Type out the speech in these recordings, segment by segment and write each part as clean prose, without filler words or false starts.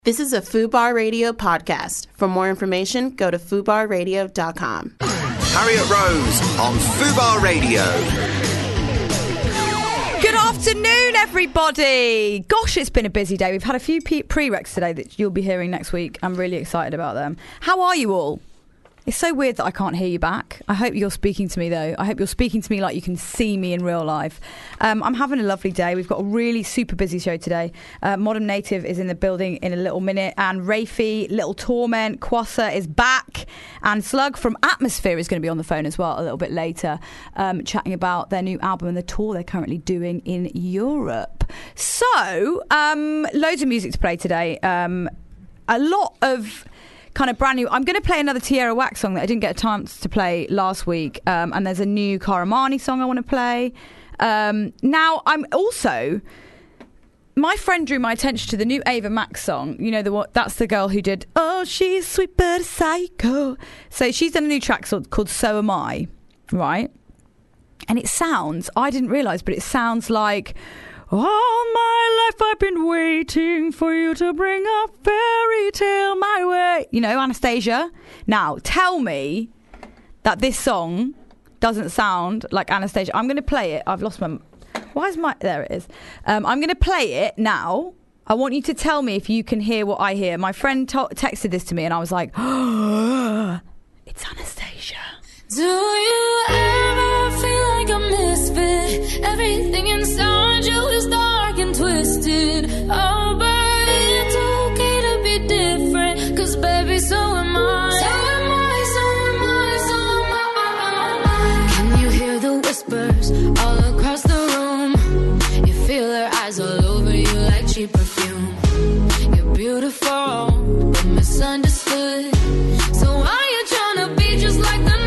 This is a FUBAR Radio podcast. For more information, go to FUBARradio.com. Harriet Rose on FUBAR Radio. Good afternoon, everybody. Gosh, it's been a busy day. We've had a few prereqs today that you'll be hearing next week. I'm really excited about them. How are you all? It's so weird that I can't hear you back. I hope you're speaking to me, though. I hope you're speaking to me like you can see me in real life. I'm having a lovely day. We've got a really super busy show today. Modern Native is in the building in a little minute. And Rafi, Little Torment, Kwasa is back. And Slug from Atmosphere is going to be on the phone as well a little bit later, chatting about their new album and the tour they're currently doing in Europe. So, loads of music to play today. A lot of kind of brand new. I'm going to play another Tierra Whack song that I didn't get a chance to play last week, and there's a new Karamani song I want to play. Now I'm also, my friend drew my attention to the new Ava Max song. You know, that's the girl who did "Oh She's Sweet But a Psycho." So she's done a new track called "So Am I," right? And it sounds, I didn't realise, but it sounds like, all my life I've been waiting for you to bring a fairy tale my way. You know, Anastasia. Now, tell me that this song doesn't sound like Anastasia. I'm going to play it. I've lost my... Why is my... There it is. I'm going to play it now. I want you to tell me if you can hear what I hear. My friend texted this to me and I was like, oh, it's Anastasia. Do you ever feel like a misfit? Everything inside you is dark and twisted. Oh, but it's okay to be different, 'cause baby, so am I. So am I, so am I, so am I. Can you hear the whispers all across the room? You feel their eyes all over you like cheap perfume. You're beautiful, but misunderstood. So why you trying to be just like the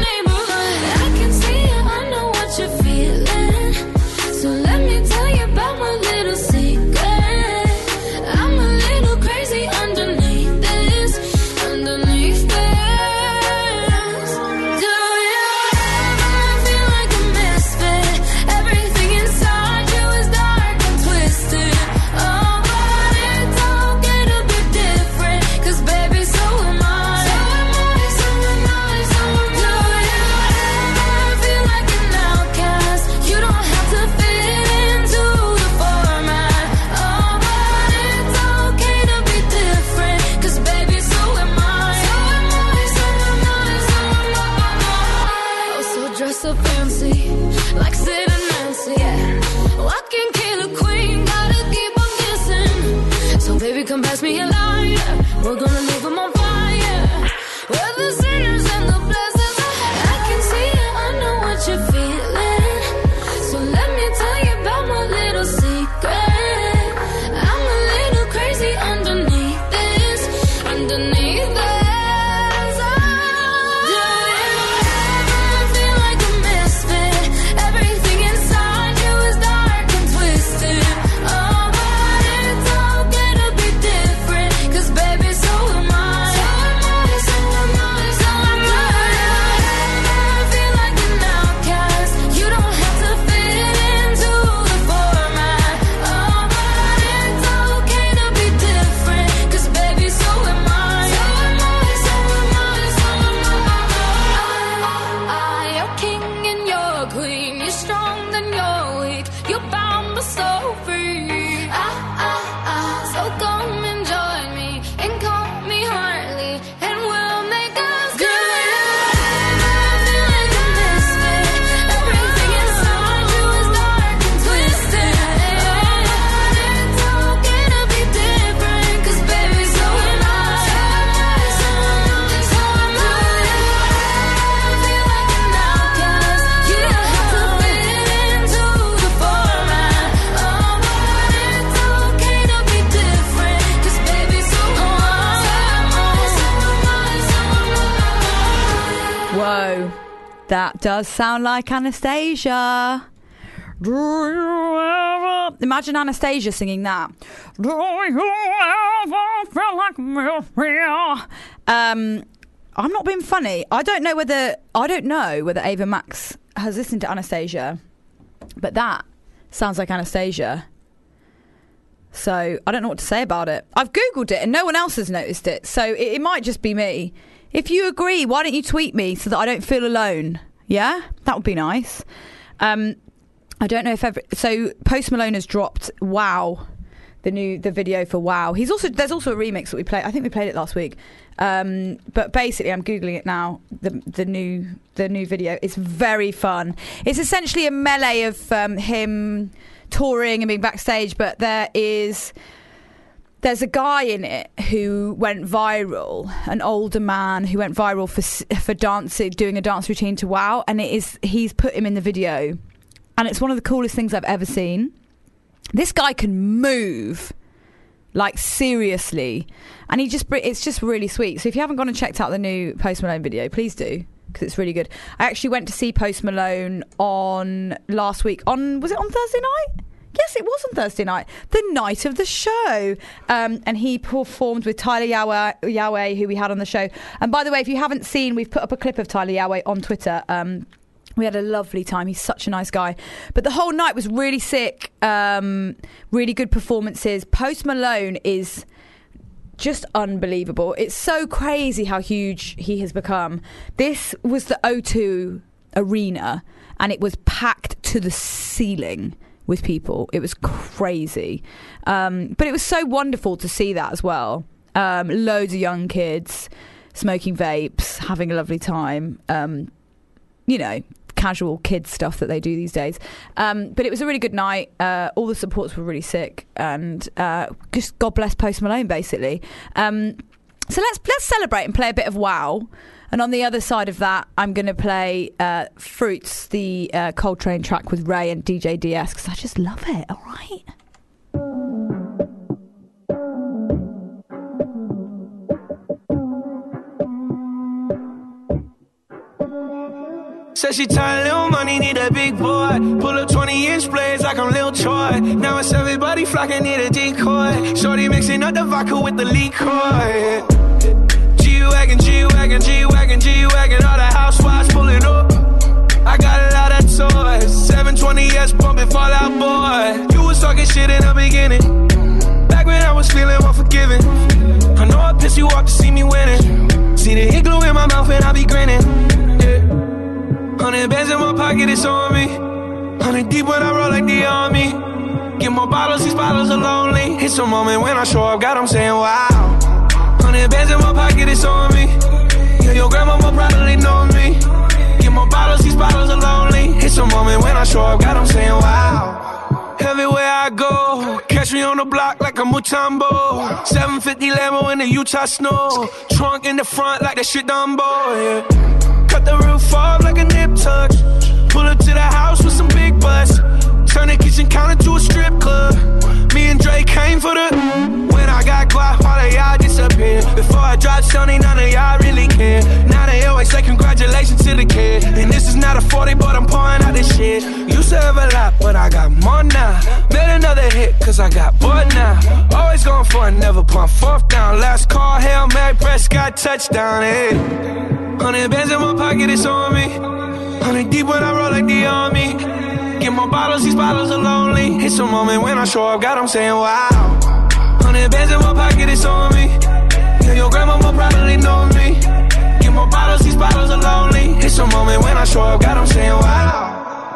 That does sound like Anastasia. Imagine Anastasia singing that. Do you ever feel like me? I'm not being funny. I don't know whether Ava Max has listened to Anastasia, but that sounds like Anastasia. So I don't know what to say about it. I've Googled it and no one else has noticed it. So it might just be me. If you agree, why don't you tweet me so that I don't feel alone? Yeah? That would be nice. I don't know if so Post Malone has dropped Wow, the video for Wow. There's also a remix that we played. I think we played it last week. But basically, I'm Googling it now. The new video. It's very fun. It's essentially a melee of him touring and being backstage, but there's a guy in it who went viral, an older man who went viral for dancing, doing a dance routine to Wow, and he's put him in the video, and it's one of the coolest things I've ever seen. This guy can move, like, seriously, and it's just really sweet. So if you haven't gone and checked out the new Post Malone video, please do, because it's really good. I actually went to see Post Malone last week was it on Thursday night? Yes, it was on Thursday night, the night of the show. And he performed with Tyler Yahweh, who we had on the show. And by the way, if you haven't seen, we've put up a clip of Tyler Yahweh on Twitter. We had a lovely time. He's such a nice guy. But the whole night was really sick. Really good performances. Post Malone is just unbelievable. It's so crazy how huge he has become. This was the O2 Arena, and it was packed to the ceiling with people. It was crazy. But it was so wonderful to see that as well. Loads of young kids smoking vapes, having a lovely time. Casual kids stuff that they do these days. But it was a really good night. All the supports were really sick, and just God bless Post Malone, basically. So let's celebrate and play a bit of Wow. And on the other side of that, I'm going to play Fruits, the Coltrane track with Ray and DJ DS, because I just love it. All right. Said she tired, little money, need a big boy. Pull up 20-inch blades like I'm Lil Troy. Now it's everybody flocking, need a decoy. Shorty mixing up the vodka with the liquor. G-Wagon, G-Wagon, G-Wagon, G-Wagon. All the housewives pulling up. I got a lot of toys. 720S pumping Fallout Boy. You was talking shit in the beginning. Back when I was feeling unforgiving. I know I pissed you off to see me winning. See the igloo in my mouth and I be grinning. 100 bands in my pocket, it's on me. 100 deep when I roll like the army. Get more bottles, these bottles are lonely. It's a moment when I show up, God, I'm saying wow. 100 bands in my pocket, it's on me. Yeah, your grandma will probably know me. Get more bottles, these bottles are lonely. It's a moment when I show up, God, I'm saying wow. Everywhere I go, catch me on the block like a Mutombo. 750 Lambo in the Utah snow. Trunk in the front like that shit Dumbo, yeah. Cut the roof off like a nip tuck. Pull up to the house with some big butts. Turn the kitchen counter to a strip club. Me and Drake came for the. When I got guap, all of y'all disappeared. Before I dropped Sony, none of y'all really care. Now they always say congratulations to the kid. And this is not a 40, but I'm pouring out this shit. Used to have a lot, but I got more now. Made another hit, cause I got bored now. Always going for it, never pump fourth down. Last call, Hail Mary, Prescott, touchdown, hey. 100 bands in my pocket, it's on me. 100 deep when I roll like the army. Get more bottles, these bottles are lonely. It's a moment when I show up, God, I'm saying wow. 100 bands in my pocket, it's on me. Yeah, your grandma will probably know me. Get more bottles, these bottles are lonely. It's a moment when I show up, God, I'm saying wow.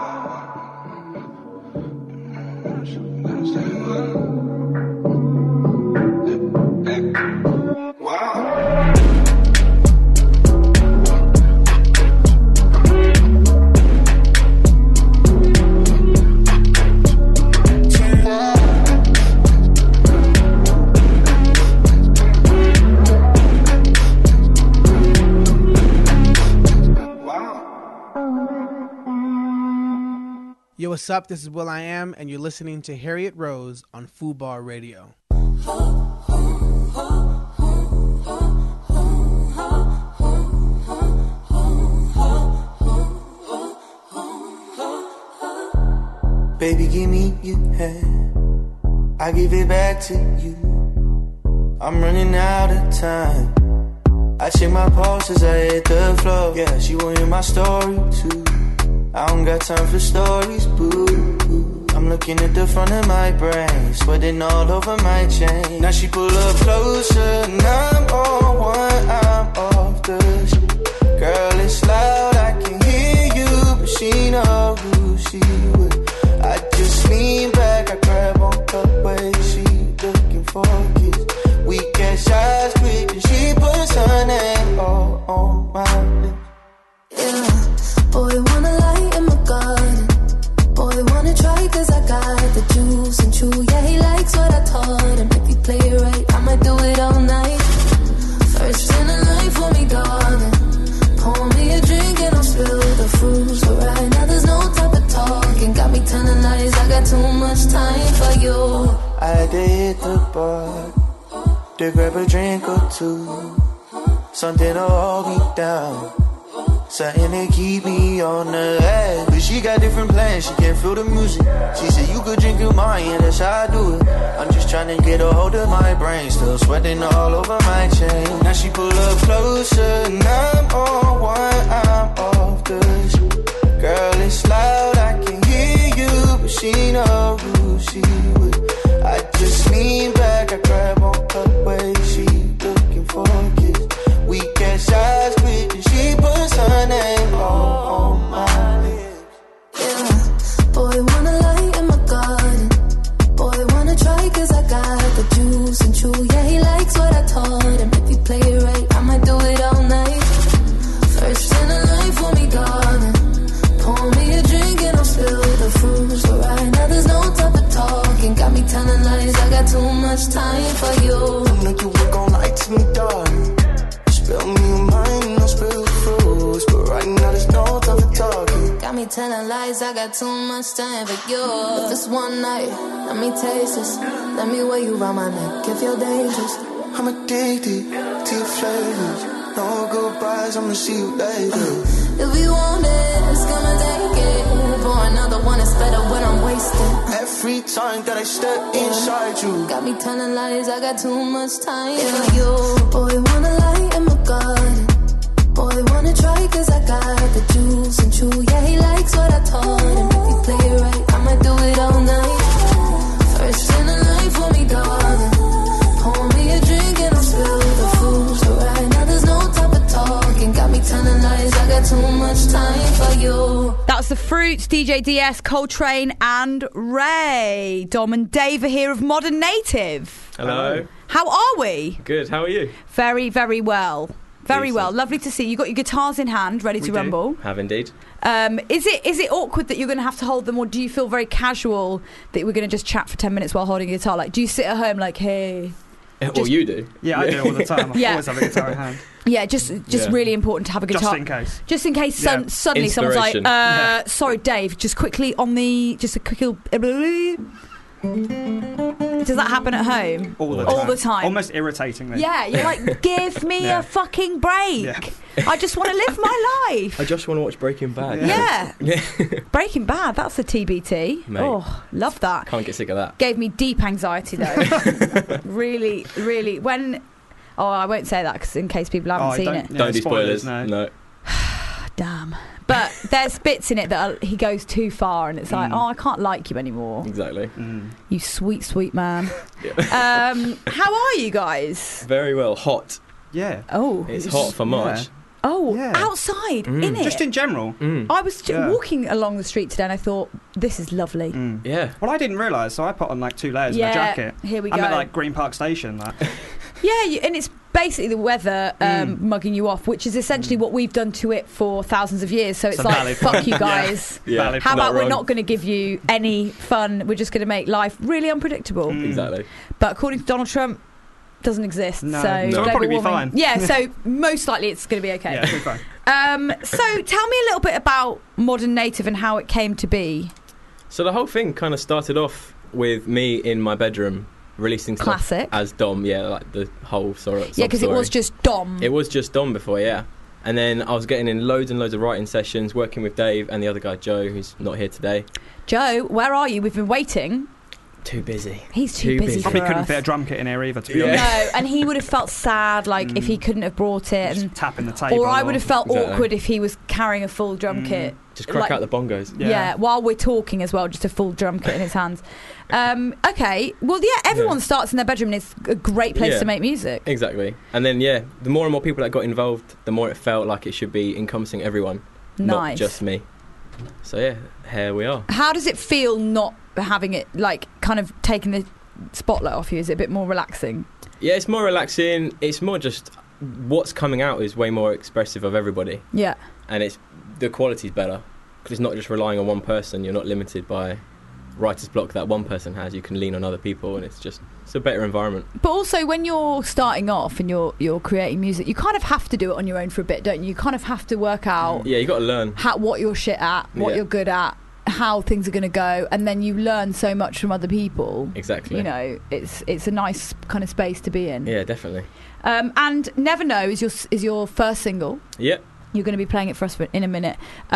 Yo, what's up? This is Will I Am, and you're listening to Harriet Rose on Fubar Radio. Baby, give me your hand, I give it back to you. I'm running out of time. I check my pulse as I hit the floor. Yeah, she will hear my story too. I don't got time for stories, boo. I'm looking at the front of my brain, sweating all over my chain. Now she pull up closer, and I'm on one, I'm off the shit. Girl, it's loud, I can hear you, but she know who she with. I just lean back, I grab on her waist, she looking for a kiss. We get shots quick, and she puts her name all on my lips. Yeah, boy, wanna lie in my garden. Boy, wanna try cause I got the juice and chew. Yeah, he likes what I taught him. If he play it right, I might do it all night. First in the line for me, darling. Pour me a drink and I'll spill the fruits. But right now there's no time for talking. Got me telling lies, I got too much time for you. I had to hit the bar to grab a drink or two, something to hold me down, something to keep me on the edge. But she got different plans, she can't feel the music. She said you could drink your mind, yeah, that's how I do it. I'm just trying to get a hold of my brain, still sweating all over my chain. Now she pull up closer, and I'm on one, I'm off the shit. Girl, it's loud, I can hear you, but she know who she with. I just lean back, I grab on her waist, she looking for a kiss. We get shots quick, and she puts her name all on my lips. Yeah, boy, wanna lie in my garden. Boy, wanna try cause I got the juice and chew. Yeah, he likes what I taught him. If he play it right, I might do it all night. First in the line for me, darling. Pour me a drink and I'll spill the fruits. But right now there's no time for talking. Got me telling lies, I got too much time for you. I know you were gon' lie to me, darling. Spill me your mind and I'll spill the fruits. But right now there's no time for talking. Got me telling lies, I got too much time for you. But this one night, let me taste this. Let me wear you around my neck if you're dangerous. I'm addicted to your flavors. No goodbyes, I'ma see you later. If you want it, it's gonna take it. For another one, it's better when I'm wasted. Every time that I step inside you, got me telling lies, I got too much time for you. Boy, wanna lie in my garden. Boy, wanna try cause I got the juice and chew. Yeah, he likes what I taught him. If he play it right, I might do it all night. First in the line for me, darling. Pour me a drink and I'll spill the fruits. But right now there's no time for talking. Got me telling lies, I got too much time for you. That's The Fruits, DJ DS, Coltrane and Ray. Dom and Dave are here of Modern Native. Hello. How are we? Good, how are you? Very, very well. Very Decent. well. Lovely to see you. Got your guitars in hand, ready to rumble. Have indeed. Is it awkward that you're going to have to hold them, or do you feel very casual that we're going to just chat for 10 minutes while holding a guitar? Like, do you sit at home like, hey... Or you do. Yeah, I do all the time. I always have a guitar in hand. Yeah, just really important to have a guitar. Just in case. Suddenly someone's like, Inspiration. sorry, Dave, just quickly on the... Just a quick... Does that happen at home? All the time. Almost irritatingly. Yeah, you're like, give me a fucking break. Yeah. I just want to live my life. I just want to watch Breaking Bad. Yeah. Breaking Bad, that's a TBT. Mate. Oh, love that. Can't get sick of that. Gave me deep anxiety though. Really, really. When... Oh, I won't say that because in case people haven't seen it. Don't do spoilers. No. Damn. But there's bits in it that he goes too far and it's like, I can't like you anymore. Exactly. You sweet, sweet man. Yeah. How are you guys? Very well. Hot. Yeah. Oh. It's hot for March. Yeah. Oh, Yeah. outside, in it. Just in general. I was walking along the street today and I thought, this is lovely. Yeah. Well, I didn't realise, so I put on like 2 layers of a jacket. Here we I'm go. at like Green Park Station. Like. Yeah, and it's basically the weather mugging you off, which is essentially what we've done to it for thousands of years. So it's like, valid fuck point. you guys. Yeah. How Not about we're wrong. not going to give you any fun? We're just going to make life really unpredictable. Exactly. But according to Donald Trump, doesn't exist. No. So So it'll global probably be warming- fine. Yeah, so most likely it's going to be okay. Yeah, it'll be fine. So tell me a little bit about Modern Native and how it came to be. So the whole thing kind of started off with me in my bedroom releasing stuff Classic. as Dom. Yeah, like the whole story. Yeah, because it was just Dom. It was just Dom before, yeah. And then I was getting in loads and loads of writing sessions, working with Dave and the other guy, Joe, who's not here today. Joe, where are you? We've been waiting. too busy. He's too busy. Probably for couldn't us. fit a drum kit in here either, to be honest. No, and he would have felt sad, like if he couldn't have brought it, Just and tapping the table. or I would have felt Exactly. awkward if he was carrying a full drum kit. Just crack out the bongos. Yeah, while we're talking as well, just a full drum kit in his hands. Okay, well, yeah, everyone starts in their bedroom, and it's a great place to make music. Exactly, and then the more and more people that got involved, the more it felt like it should be encompassing everyone, not just me. So yeah, here we are. How does it feel not having it, like, kind of taking the spotlight off you? Is it a bit more relaxing? Yeah, it's more relaxing. It's more just what's coming out is way more expressive of everybody. Yeah, and the quality's better because it's not just relying on one person. You're not limited by writer's block that one person has. You can lean on other people, and it's a better environment. but also when you're starting off and you're creating music, you kind of have to do it on your own for a bit, don't you? You kind of have to work out Yeah, you got to learn what you're shit at, what you're good at, how things are going to go, and then you learn so much from other people. Exactly. You know, it's a nice kind of space to be in. Yeah, definitely. And Never Know is your first single. Yep. You're going to be playing it for us in a minute.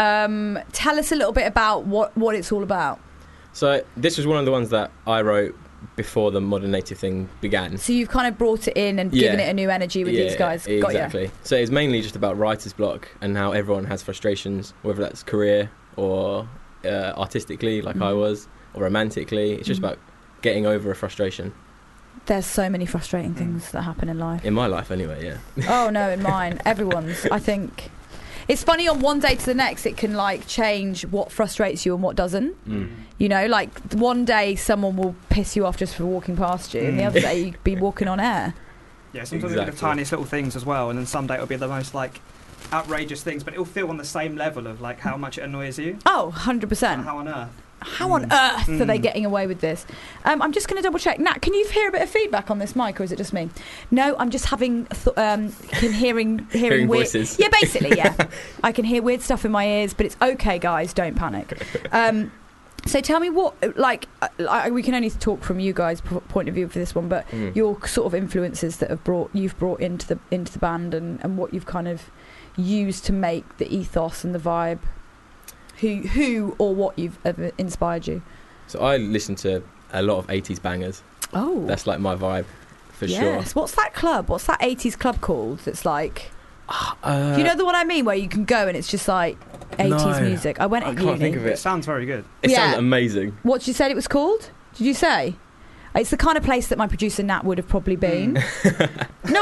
Tell us a little bit about what it's all about. So this was one of the ones that I wrote before the Modern Native thing began. So you've kind of brought it in and given it a new energy with these guys. Exactly. So it's mainly just about writer's block and how everyone has frustrations, whether that's career or artistically, like I was, or romantically. It's just about getting over a frustration. There's so many frustrating things that happen in life. In my life, anyway, yeah. Oh, no, in mine. Everyone's, I think. It's funny, on one day to the next, it can, like, change what frustrates you and what doesn't. You know, like, one day someone will piss you off just for walking past you, and the other day you'd be walking on air. Yeah, sometimes it'll be the tiniest little things as well, and then someday it'll be the most, like, outrageous things, but it'll feel on the same level of, like, how much it annoys you. Oh, 100%. How on earth? How on earth are they getting away with this? I'm just going to double check. Nat, can you hear a bit of feedback on this mic, or is it just me? No, I'm just having hearing weird voices. Yeah, basically, yeah. I can hear weird stuff in my ears, but it's okay, guys. Don't panic. So tell me what, like, we can only talk from you guys' point of view for this one, but your sort of influences that you've brought into the band, and what you've kind of used to make the ethos and the vibe. Who or what you've ever inspired you? So I listen to a lot of 80s bangers. Oh, that's like my vibe for sure. Yes. What's that club? What's that 80s club called? That's like, do you know the one I mean, where you can go and it's just like 80s music? I went at uni. Can't think of it. It sounds very good. It sounds amazing. What did you say it was called? Did you say? It's the kind of place that my producer Nat would have probably been. No,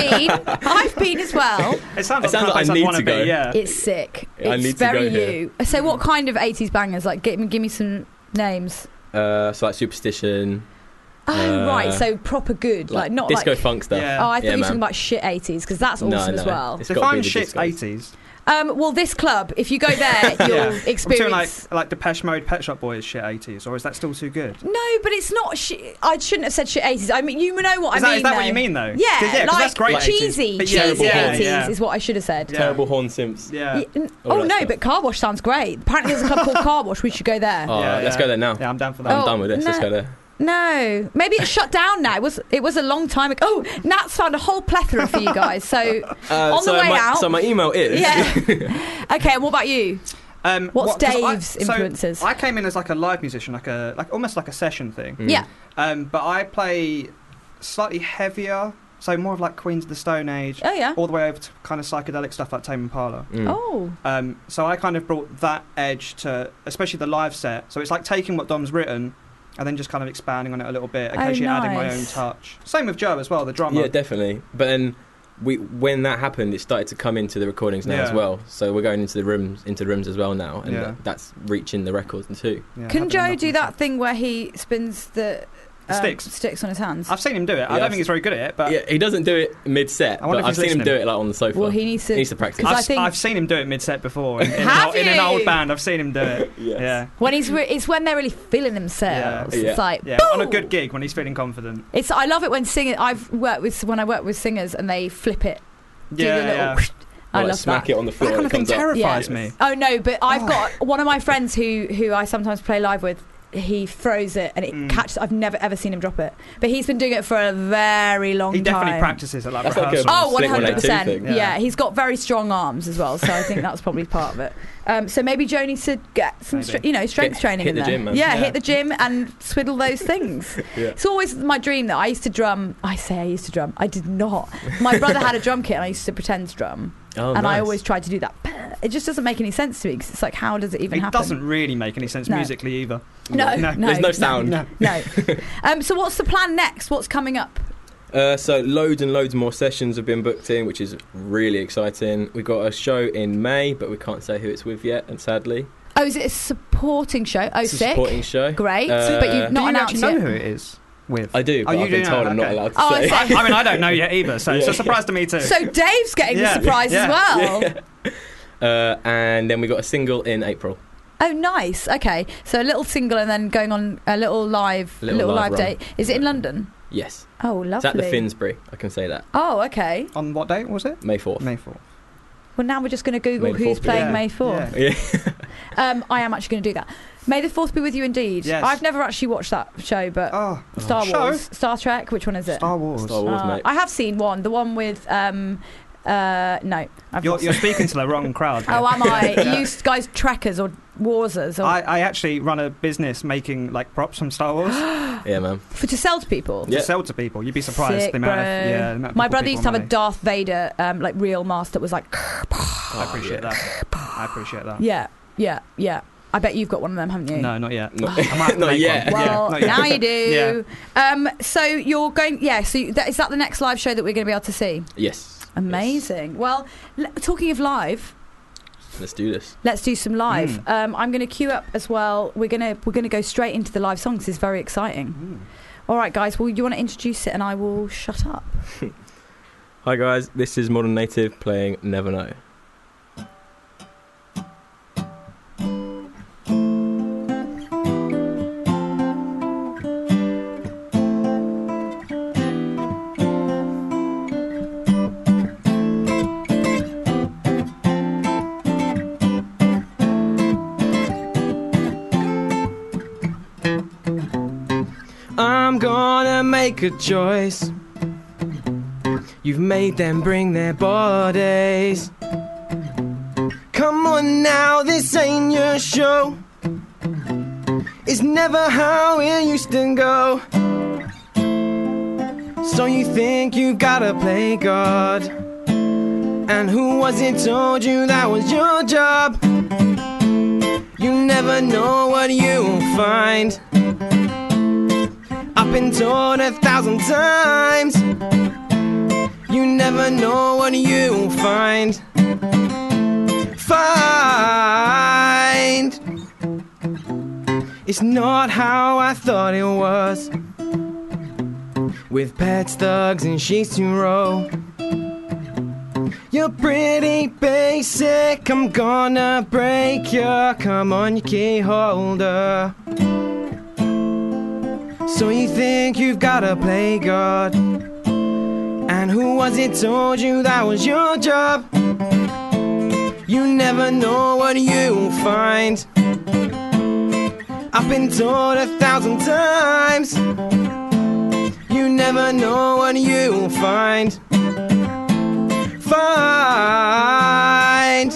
I've been as well. It sounds like I need to go. Yeah, it's sick. I it's need very to go you. Here. So, what kind of 80s bangers? Like, give me some names. So like Superstition. Oh right, so proper good, like not disco like funk stuff. Yeah. Oh, I thought you were talking about shit 80s, because that's awesome as well. Define shit 80s. Well, this club, if you go there, you'll experience... like Depeche Mode, Pet Shop Boys shit 80s, or is that still too good? No, but it's not I shouldn't have said shit 80s. I mean, you know what I mean, Is that what you mean, though? Yeah, like that's great. Cheesy 80s yeah. is what I should have said. Terrible Horn Simps. Yeah. Oh, no, but Car Wash sounds great. Apparently there's a club called Car Wash. We should go there. Oh, let's go there now. Yeah, I'm down for that. I'm done with this. Let's go there. No, maybe it's shut down now. It was a long time ago. Oh, Nat's found a whole plethora for you guys. So on the way out. So my email is. Yeah. Okay, and what about you? What's Dave's influences? So I came in as like a live musician, like almost like a session thing. Yeah. But I play slightly heavier, so more of like Queens of the Stone Age. Oh yeah. All the way over to kind of psychedelic stuff like Tame Impala. Oh. So I kind of brought that edge to, especially the live set. So it's like taking what Dom's written and then just kind of expanding on it a little bit, occasionally adding my own touch. Same with Joe as well, the drummer. Yeah, definitely. But then when that happened, it started to come into the recordings now as well. So we're going into the rooms as well now, and that's reaching the records too. Yeah, can Joe do that thing where he spins the sticks on his hands? I've seen him do it. I don't think he's very good at it, but he doesn't do it mid-set. But I've seen him do it like on the sofa. Well, he needs to practice. I've seen him do it mid-set before in an old band. I've seen him do it. Yes. Yeah. When it's when they're really feeling themselves. Yeah. It's like on a good gig when he's feeling confident. I love it when singers. When I work with singers and they flip it. Yeah. I love smack that. it on the floor. That kind of thing terrifies me. Oh no, but I've got one of my friends who I sometimes play live with. he throws it and it catches. I've never ever seen him drop it, but he's been doing it for a very long time. He definitely practices at like That's like a rehearsals. Blink 100%. thing. Yeah, he's got very strong arms as well, so I think that's probably part of it. So maybe Joe needs to get some, strength training hit in the there. gym, man. Yeah, hit the gym and swiddle those things. Yeah. It's always my dream that I used to drum. I say I used to drum. I did not. My brother had a drum kit and I used to pretend to drum. Oh, and I nice. always tried to do that. It just doesn't make any sense to me because it's like, how does it even happen? It doesn't really make any sense musically either. No. There's no sound. No. So what's the plan next? What's coming up? So loads and loads more sessions have been booked in, which is really exciting. We've got a show in May, but we can't say who it's with yet, and sadly. Oh, is it a supporting show? Oh, It's a sick. supporting show. Great. But you've not announced Do you actually know yet. who it is with? I do, but you I've been do told know? I'm not Okay. allowed to Oh, I say. see. I mean, I don't know yet either, so it's Yeah. a surprise to me too. So Dave's getting the Yeah. surprise as well. And then we got a single in April. Oh, nice. Okay, so a little single and then going on a little live live run. date. Is it in London? Yes. Oh, lovely. It's at the Finsbury, I can say that. Oh, okay. On what date was it? May 4th. May 4th. Well, now we're just going to Google May the who's 4th, playing yeah. May 4th. Yeah. I am actually going to do that. May the 4th be with you indeed. Yes. I've never actually watched that show, but Star Show? Wars, Star Trek, which one is it? Star Wars. Star Wars, mate. I have seen one, the one with no. I've You're lost- speaking to the wrong crowd. Oh, am I? Yeah. Are you guys trekkers or warsers? Or I actually run a business making like props from Star Wars Yeah, man. to sell to people? Yeah. to sell to people. You'd be surprised Sick, the amount bro. of the amount of My people brother used to have a money. Darth Vader like real mask that was like I appreciate that. I appreciate that. yeah. I bet you've got one of them, haven't you? No, not yet. No. I might have to Not make yet. one. Well, not yet. now you do. Yeah. So you're going. Yeah. So is that the next live show that we're going to be able to see? Yes. Amazing. Well, talking of live, Let's do this. let's do some live. I'm going to queue up as well. We're gonna go straight into the live songs. It's very exciting. All right, guys. Well, you want to introduce it, and I will shut up. Hi, guys. This is Modern Native playing Never Know. I'm gonna make a choice. You've made them bring their bodies. Come on now, this ain't your show. It's never how it used to go. So you think you gotta play God. And who was it told you that was your job? You never know what you'll find. I've been told 1,000 times. You never know what you'll find. Find. It's not how I thought it was. With pets, thugs, and sheets to roll. You're pretty basic. I'm gonna break you. Come on, you key holder. So you think you've gotta play God. And who was it told you that was your job? You never know what you'll find. I've been told 1,000 times. You never know what you'll find. Find.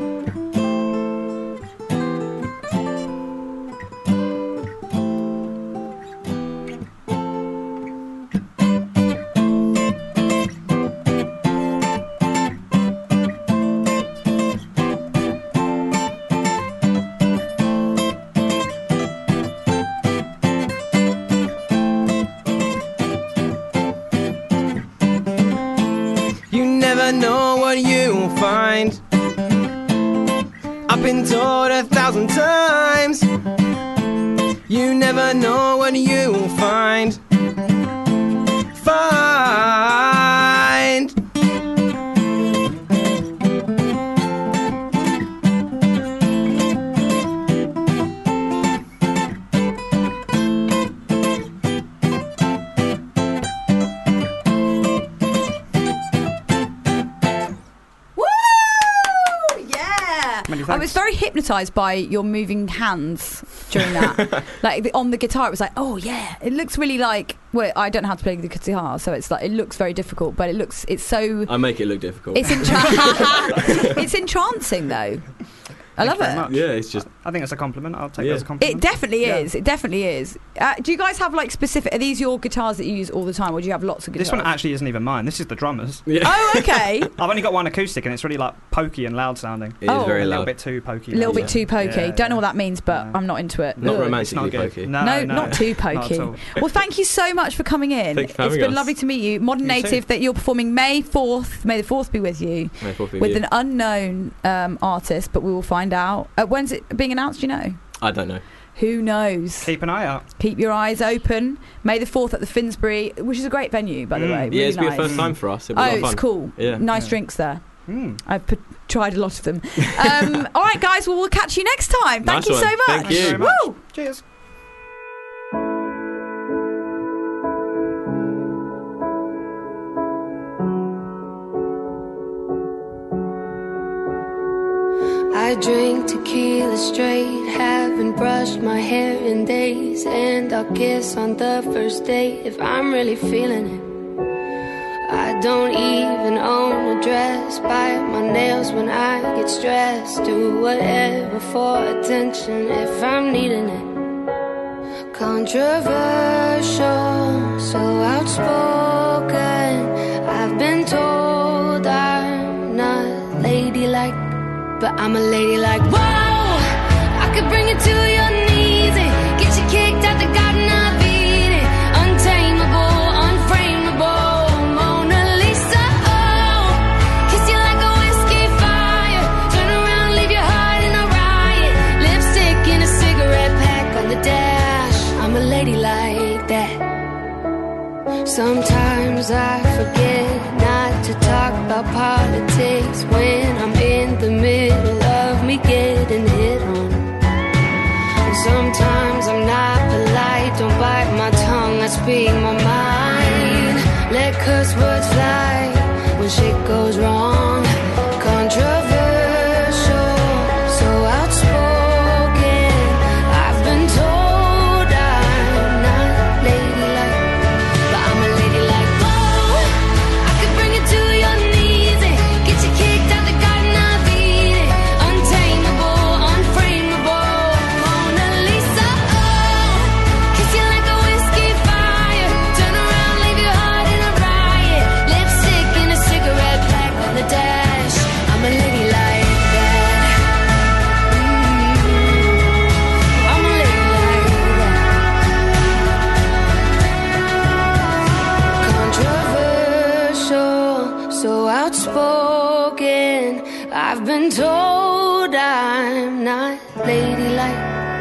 You never know what you'll find. I've been told 1,000 times. You never know what you'll find. Find. Many I thanks. was very hypnotised by your moving hands during that. On the guitar, it was like, oh yeah, it looks really like. Well, I don't know how to play the guitar, so it's like it looks very difficult, but it's so. I make it look difficult. It's it's entrancing though. I love it. Yeah, it's just. I think it's a compliment. I'll take it as a compliment. It definitely is. It definitely is. Do you guys have like specific? Are these your guitars that you use all the time, or do you have lots of guitars? This one actually isn't even mine. This is the drummer's. Yeah. Oh, okay. I've only got one acoustic, and it's really like pokey and loud sounding. It is very A loud. little bit too pokey. A little bit too pokey. Yeah, Don't know what that means, but I'm not into it. Not Ugh. romantically It's not good. pokey. No, not too pokey. Not at all. Well, thank you so much for coming in. Thanks for It's having been us. lovely to meet you. Modern You Native, too. that you're performing May 4th. May the 4th be with you. May 4th be With you. an unknown artist, but we will find out. When's it being announced, do you know? I don't know. Who knows? Keep an eye out. Keep your eyes open. May the 4th at the Finsbury, which is a great venue, by the way. Yeah, Really it's been nice. a first time for us. It'll be a lot Oh, of fun. it's cool. Yeah. Nice drinks there. Mm. I've tried a lot of them. All right, guys. Well, we'll catch you next time. Thank Nice you so one. much. Thank you. Very much. Woo! Cheers. I drink tequila straight, haven't brushed my hair in days, and I'll kiss on the first date if I'm really feeling it. I don't even own a dress, bite my nails when I get stressed, do whatever for attention if I'm needing it. Controversial, so outspoken, I've been told I'm not ladylike, but I'm a lady like, whoa, I could bring you to your knees and get you kicked out the Garden of Eden. Untamable, unframeable, Mona Lisa, oh, kiss you like a whiskey fire, turn around, leave your heart in a riot, lipstick in a cigarette pack on the dash, I'm a lady like that. Sometimes I forget not to talk about politics when I'm in the middle of me getting hit on. And sometimes I'm not polite, don't bite my tongue, I speak my mind. Let curse words fly when shit goes wrong. Controversial, so outspoken, I've been told I'm not ladylike, but I'm a lady like, whoa, I could bring you to your knees and get you kicked out the Garden of Eden. Untamable, unframeable, Mona Lisa, oh, kiss you like a whiskey fire, turn around, leave your heart in a riot, lipstick in a cigarette pack on the dash, I'm a lady like that. I'm a lady like that. Controversial, so outspoken, I've been told I'm not ladylike,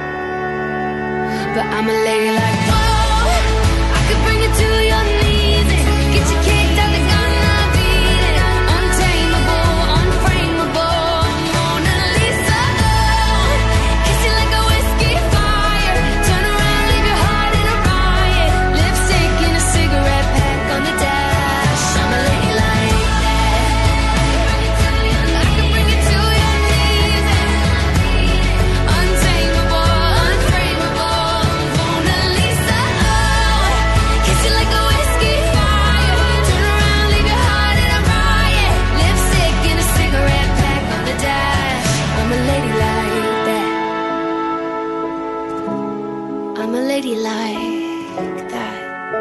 but I'm a lady like, whoa, I could bring you to your knees and get you kicked out the Garden of Eden. Untamable, unframeable, Mona Lisa, oh, kiss you like a whiskey fire, turn around, leave your heart in a riot, lipstick in a cigarette pack on the dash, I'm a lady like that. I could bring you to your knees and untamable, unframeable, Mona Lisa, oh, kiss you like a whiskey fire, turn around, leave your heart in a riot, lipstick in a cigarette pack on the dash, I'm a lady like that. I'm a lady like that.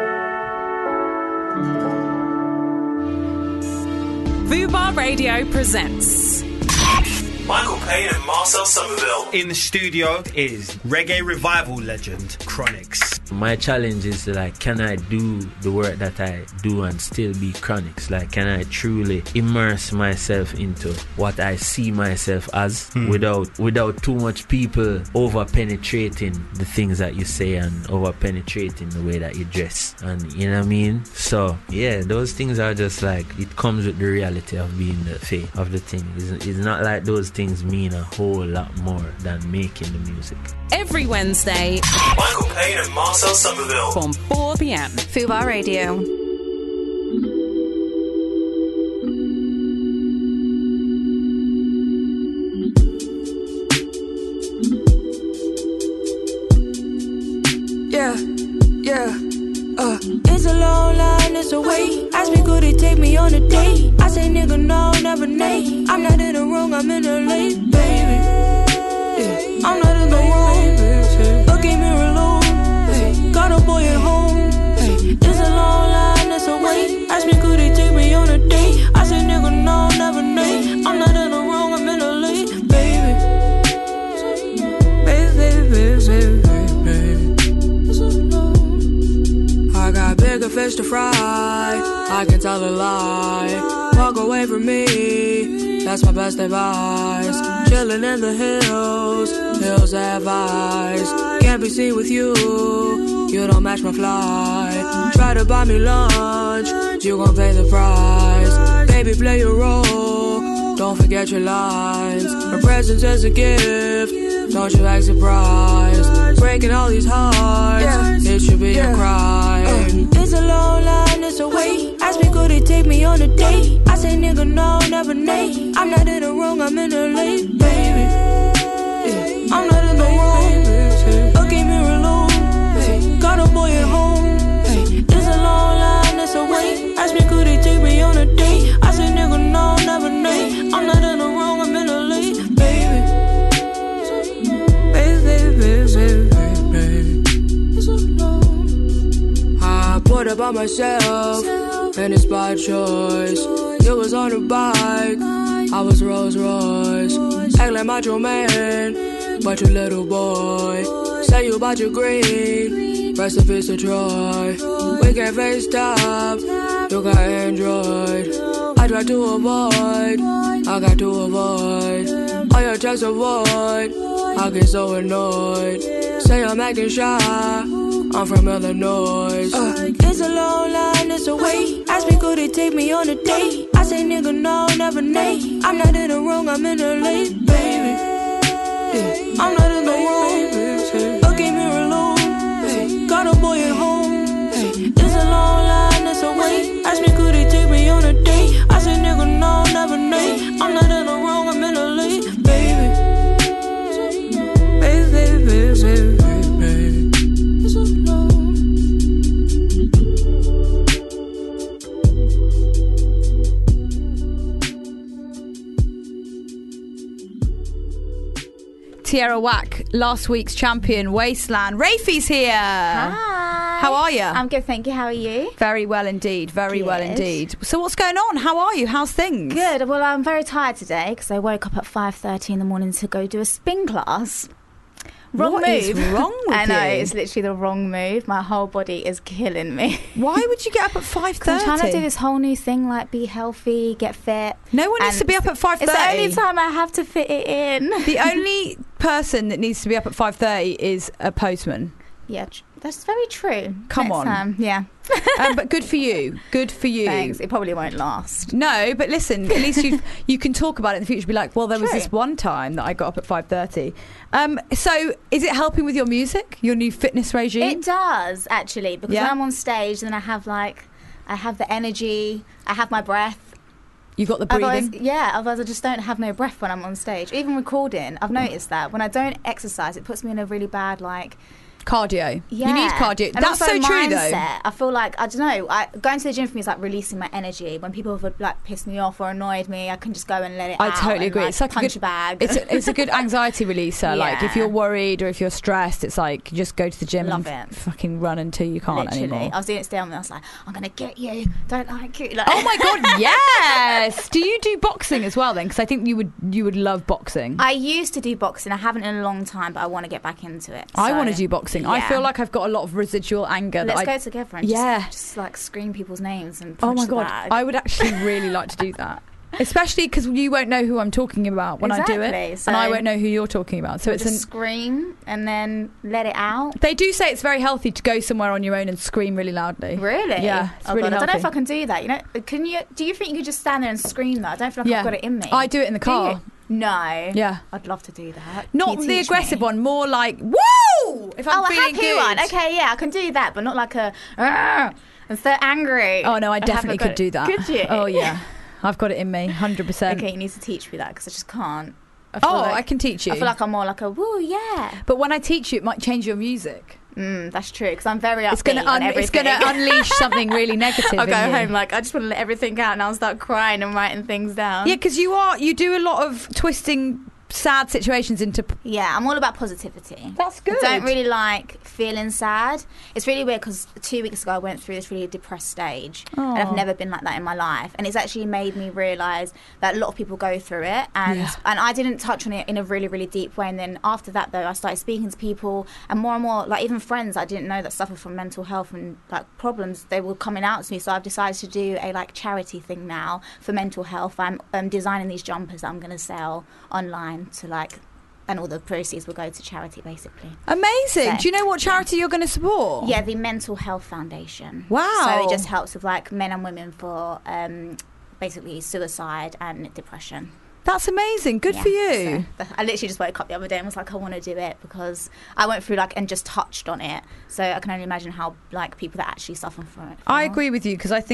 Fubar Radio presents Michael Payne and Marcel Somerville. In the studio is reggae revival legend Chronixx. My challenge is like, can I do the work that I do and still be Chronixx? Like, can I truly immerse myself into what I see myself as without too much people over penetrating the things that you say and over penetrating the way that you dress, and you know what I mean? So yeah, those things are just like, it comes with the reality of being the face of the thing. It's not like those things mean a whole lot more than making the music. every Wednesday Michael Payne and Marcel Somerville from 4 p.m. Fubar Radio. away from me. That's my best advice. Chilling in the hills have eyes. Can't be seen with you, you don't match my flight. Try to buy me lunch, you gon' pay the price. Baby, play your role, don't forget your lines. My presence is a gift, don't you act surprised. Breaking all these hearts, it should be a crime. It's a long line, it's a wait. Ask me could it take me on a date. I say nigga no, never nay. I'm not in the wrong, I'm in the late, baby. I'm not in the wrong, okay, mirror alone. Got a boy at home. It's a long line, it's a wait. Ask me could it take me on a date. I say nigga no, never nay. I'm not in the wrong, I'm in the late, baby. I put up by myself, and it's by choice. You was on a bike, I was Rolls Royce. Act like Macho Man, but you little boy. Say you about your green, rest in peace to Troy. We can't FaceTime, you got Android. I try to avoid, I got to avoid. All your texts avoid, I get so annoyed. Say I'm acting shy, I'm from Illinois. It's a long line, it's a wait. Ask me could it take me on a date. I say nigga no, never nay. I'm not in the wrong, I'm in the late, baby. I'm not in the wrong, okay, mirror alone. Got a boy at home. It's a long line, it's a wait. Ask me could it take me on a date. I say nigga no, never nay. I'm not in the wrong, I'm in the late, baby. Tierra Whack, last week's champion, Wasteland. Rafie's here. Hi. How are you? I'm good, thank you. How are you? Very well indeed. Very well indeed. So what's going on? How are you? How's things? Good. Well, I'm very tired today because I woke up at 5:30 in the morning to go do a spin class. Wrong What move. is wrong with I know, you? it's literally the wrong move. My whole body is killing me. Why would you get up at 5:30? I'm trying to do this whole new thing, like be healthy, get fit. No one needs to be up at 5:30. It's the only time I have to fit it in. The only person that needs to be up at 5:30 is a postman. Yeah, that's very true. Come Next on. time, yeah. But good for you. Good for you. Thanks. It probably won't last. No, but listen, at least you can talk about it in the future. Be like, well, there was True. this one time that I got up at 5:30. So is it helping with your music, your new fitness regime? It does, actually, because when I'm on stage, then I have the energy, I have my breath. You've got the breathing? Otherwise I just don't have no breath when I'm on stage. Even recording, I've noticed that when I don't exercise, it puts me in a really bad, cardio. Yeah. You need cardio. And That's also so true, mindset. though. I feel like, I don't know, going to the gym for me is like releasing my energy. When people have pissed me off or annoyed me, I can just go and let it out. I totally agree. It's like punch a bag. It's a good anxiety releaser. Like if you're worried or if you're stressed, it's like you just go to the gym and fucking run until you can't anymore. I was doing it today and I was like, I'm going to get you. Don't like you. Oh my God, yes! Do you do boxing as well then? Because I think you would love boxing. I used to do boxing. I haven't in a long time, but I want to get back into it. I want to do boxing. Yeah. I feel like I've got a lot of residual anger. Let's go together and just scream people's names and punch oh my the God, bag. I would actually really like to do that. Especially because you won't know who I'm talking about when I do it, so and I won't know who you're talking about. So it's just scream and then let it out. They do say it's very healthy to go somewhere on your own and scream really loudly. Really? Yeah, it's really God, healthy. I don't know if I can do that. You know, can you? Do you think you could just stand there and scream that? I don't feel like I've got it in me. I do it in the Do car. you? No. Yeah. I'd love to do that. Not Can you the teach aggressive me? one, more like woo! If I'm a feeling happy good. one. Okay, yeah, I can do that, but not like a. I'm so angry. Oh no, I haven't definitely got could do that. Could you? Oh yeah, I've got it in me, 100%. Okay, you need to teach me that because I just can't. I can teach you. I feel like I'm more like a woo, yeah. But when I teach you, it might change your music. That's true because I'm very upbeat It's going to unleash something really negative. I'll go in you. home like I just want to let everything out and I'll start crying and writing things down. Yeah, because you do a lot of twisting sad situations into. Yeah, I'm all about positivity. That's good. I don't really like feeling sad. It's really weird because 2 weeks ago I went through this really depressed stage, and I've never been like that in my life. And it's actually made me realise that a lot of people go through it, and I didn't touch on it in a really, really deep way. And then after that, though, I started speaking to people, and more, like even friends I didn't know that suffer from mental health and like problems, they were coming out to me. So I've decided to do a like charity thing now for mental health. I'm designing these jumpers that I'm going to sell online to like, and all the proceeds will go to charity, basically. Amazing. So, do you know what charity you're going to support? Yeah, the Mental Health Foundation. Wow. So it just helps with like men and women for basically suicide and depression. That's amazing. Good for you. So I literally just woke up the other day and was like, I want to do it, because I went through like and just touched on it. So I can only imagine how like people that actually suffer from it. I agree with you, because I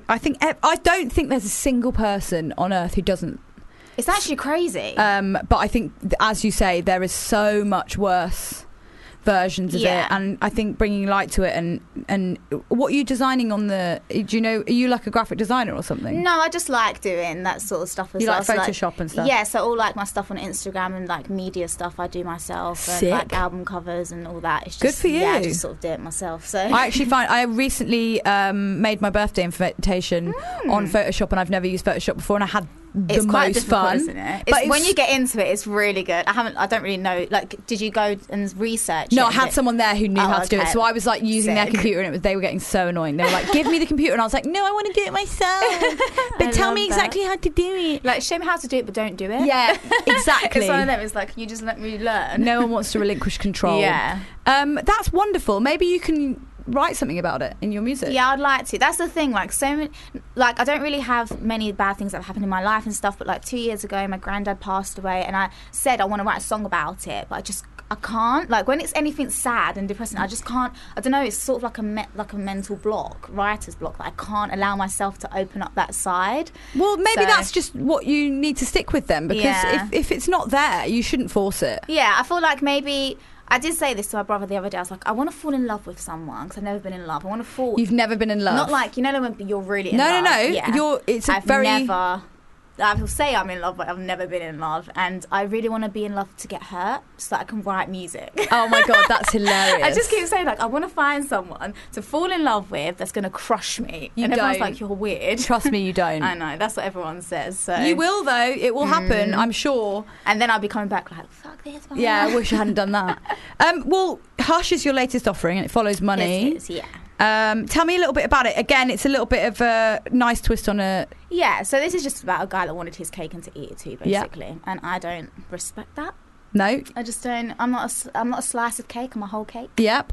don't think there's a single person on earth who doesn't. It's actually crazy. But I think, as you say, there is so much worse versions of it, and I think bringing light to it. And what are you designing on the? Do you know? Are you like a graphic designer or something? No, I just like doing that sort of stuff as well. You like Photoshop and stuff? Yeah, so all like my stuff on Instagram and like media stuff I do myself. Sick. And like album covers and all that. It's just, good for you. Yeah, I just sort of do it myself. So I recently made my birthday invitation on Photoshop, and I've never used Photoshop before, and I had the most fun. Isn't it? But when you get into it, it's really good. I don't really know. Like, did you go and research? No, I had someone there who knew how to do it, so I was like using their Sick. computer, and they were getting so annoying. They were like, "Give me the computer," and I was like, "No, I want to do it myself." But tell me exactly how to do it. Like, show me how to do it, but don't do it. Yeah, exactly. It's one of them. It's like, you just let me learn. No one wants to relinquish control. Yeah. That's wonderful. Maybe you can write something about it in your music. Yeah, I'd like to. That's the thing. Like, so many, like I don't really have many bad things that have happened in my life and stuff. But like 2 years ago, my granddad passed away, and I said I want to write a song about it, but I can't. Like, when it's anything sad and depressing, I just can't. I don't know. It's sort of like a mental block, writer's block, that I can't allow myself to open up that side. Well, maybe that's just what you need to stick with then, because if it's not there, you shouldn't force it. Yeah, I feel like maybe. I did say this to my brother the other day. I was like, I want to fall in love with someone, because I've never been in love. I want to fall. You've never been in love? Not like, you know when you're really in love. No. Yeah. I've never. I will say I'm in love, but I've never been in love, and I really want to be in love to get hurt, so that I can write music. Oh my god, that's hilarious! I just keep saying, like, I want to find someone to fall in love with that's going to crush me. And everyone's like, you're weird. Trust me, you don't. I know, that's what everyone says. So you will, though. It will happen, I'm sure. And then I'll be coming back like, fuck this. Yeah, I wish I hadn't done that. Well, Hush is your latest offering, and it follows money. It is, yeah. Tell me a little bit about it. Again, it's a little bit of a nice twist on a... Yeah, so this is just about a guy that wanted his cake and to eat it too, basically. And I don't respect that. No? I just don't. I'm not a slice of cake, I'm a whole cake. Yep,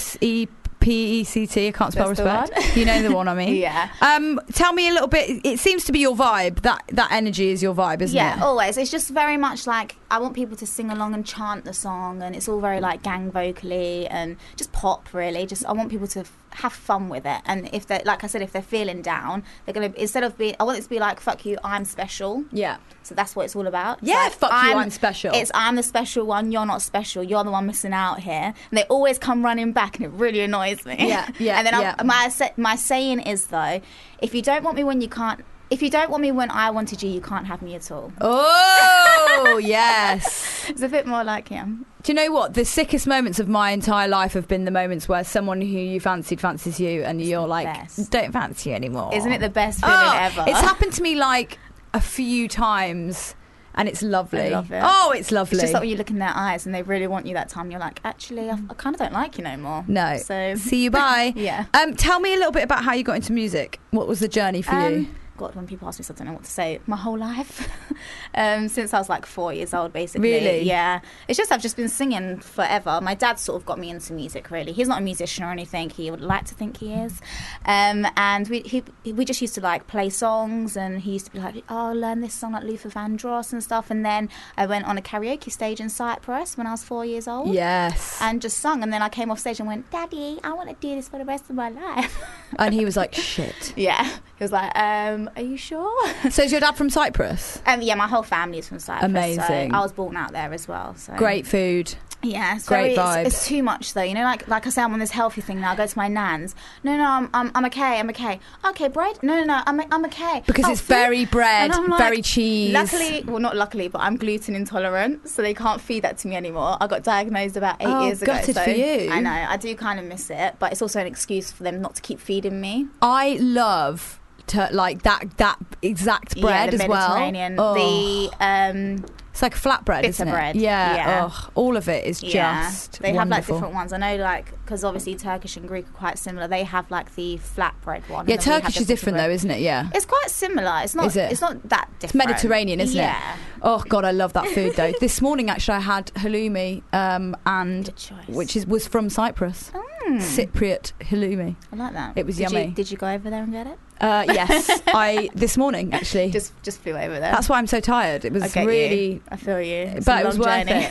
RSEPECT, I can't spell respect. You know the one I mean. Yeah. Tell me a little bit, it seems to be your vibe, that energy is your vibe, isn't it? Yeah, always. It's just very much like, I want people to sing along and chant the song, and it's all very like gang vocally and just pop, really. Just I want people to have fun with it, and if they're, like I said, if they're feeling down, they're gonna, instead of being, I want it to be like, fuck you, I'm special. Yeah. So that's what it's all about. Yeah, like, fuck you, I'm special. It's I'm the special one, you're not special, you're the one missing out here. And they always come running back, and it really annoys me. Yeah, yeah. And then my saying is, though, if you don't want me when I wanted you, you can't have me at all. Oh, yes. It's a bit more like him. Do you know what? The sickest moments of my entire life have been the moments where someone who you fancied fancies you, and you're like, don't fancy you anymore. Isn't it the best feeling ever? It's happened to me like a few times, and it's lovely. I love it. Oh, it's lovely. It's just like when you look in their eyes and they really want you that time, you're like, actually, I kind of don't like you no more. No. So see you, bye. Yeah. Tell me a little bit about how you got into music. What was the journey for you? God, when people ask me, I don't know what to say. My whole life, since I was like 4 years old, basically. Really? Yeah. It's just I've just been singing forever. My dad sort of got me into music, really. He's not a musician or anything. He would like to think he is. And we just used to like play songs, and he used to be like, oh, learn this song like Luther Vandross and stuff. And then I went on a karaoke stage in Cyprus when I was 4 years old. Yes. And just sung. And then I came off stage and went, Daddy, I want to do this for the rest of my life. And he was like, shit. Yeah. He was like, Are you sure? So is your dad from Cyprus? Yeah, my whole family is from Cyprus. Amazing. So I was born out there as well. So Great food. Yeah, Great vibes. It's too much though. You know, like I say, I'm on this healthy thing now. I go to my nan's. No, I'm okay. I'm okay. Okay, bread. No, I'm okay. Because it's very bread, And I'm like, very cheese. Luckily, well, not luckily, but I'm gluten intolerant, so they can't feed that to me anymore. I got diagnosed about 8 years ago. Gutted so for you. I know. I do kind of miss it, but it's also an excuse for them not to keep feeding me. I love like that exact bread the as well. Mediterranean. Oh. It's like a flatbread, Bitter isn't it? bread. Yeah. Yeah. Oh, all of it is just They wonderful. have like different ones. I know, like, because obviously Turkish and Greek are quite similar. They have like the flatbread one. Yeah, and then we have Turkish the is different bitter though, bread. isn't it? Yeah. It's quite similar. It's not. Is it? It's not that different. It's Mediterranean, isn't it? Yeah. Oh God, I love that food though. This morning actually I had halloumi, and which was from Cyprus. Cypriot halloumi. I like that. It was Did yummy. Did you go over there and get it? Yes, I this morning actually. Just flew over there. That's why I'm so tired. It was I get really. you. I feel you. It's But a it was long worth journey.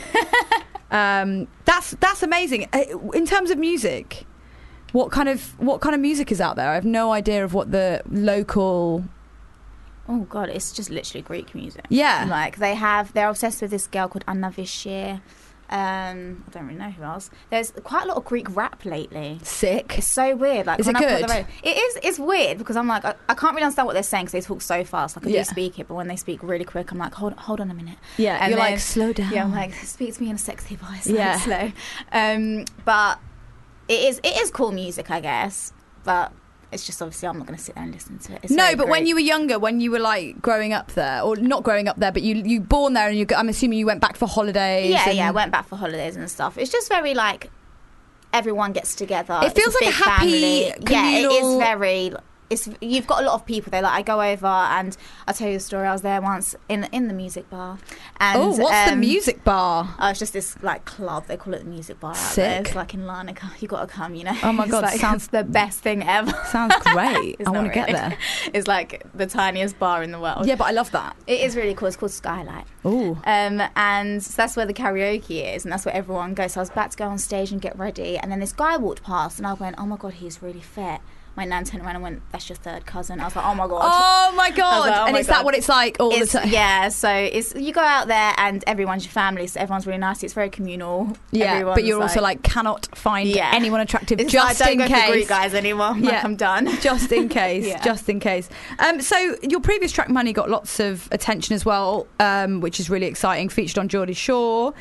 it. That's amazing. In terms of music, what kind of music is out there? I have no idea of what the local. Oh God, it's just literally Greek music. Yeah. Like they're obsessed with this girl called Anna Vishir. I don't really know who else. There's quite a lot of Greek rap lately. Sick. It's so weird. Like, Is when it I put good? the radio, it is. It's weird because I'm like, I can't really understand what they're saying because they talk so fast. Like I Yeah. do speak it, but when they speak really quick, I'm like, hold on a minute. Yeah, And you're then- like, slow down. Yeah, I'm like, speak to me in a sexy voice. Yeah. Like, slow. But it is cool music, I guess. But it's just obviously I'm not going to sit there and listen to it. It's No, very but when Greek. you were younger, when you were like growing up there, or not growing up there, but you born there, and I'm assuming you went back for holidays. Yeah, I went back for holidays and stuff. It's just very like everyone gets together. It feels It's like a big happy, family. Yeah, it is communal- very. You've got a lot of people there. Like I go over and I'll tell you a story. I was there once in the music bar. And, Oh, what's the music bar? Oh, it's just this like club. They call it the music bar. Out there. Sick. It's like in Larnaca. You got to come. You know. Oh my It's God, like, sounds the best thing ever. Sounds great. It's I want not to get really. there. It's like the tiniest bar in the world. Yeah, but I love that. It is really cool. It's called Skylight. Ooh. And so that's where the karaoke is, and that's where everyone goes. So I was about to go on stage and get ready, and then this guy walked past, and I went, "Oh my God, he's really fit." My nan turned around and went, "That's your third cousin." I was like, "Oh my God." Oh my I was God. like, "Oh And my is that God." what it's like all the time? Yeah, so it's you go out there and everyone's your family, so everyone's really nice. It's very communal. Yeah, Everyone's but you're also like cannot find anyone attractive It's just like, in don't go case. for Greek guys anymore. I'm like, I'm done. Just in case. Yeah. Just in case. So your previous track Money got lots of attention as well, which is really exciting. Featured on Geordie Shore.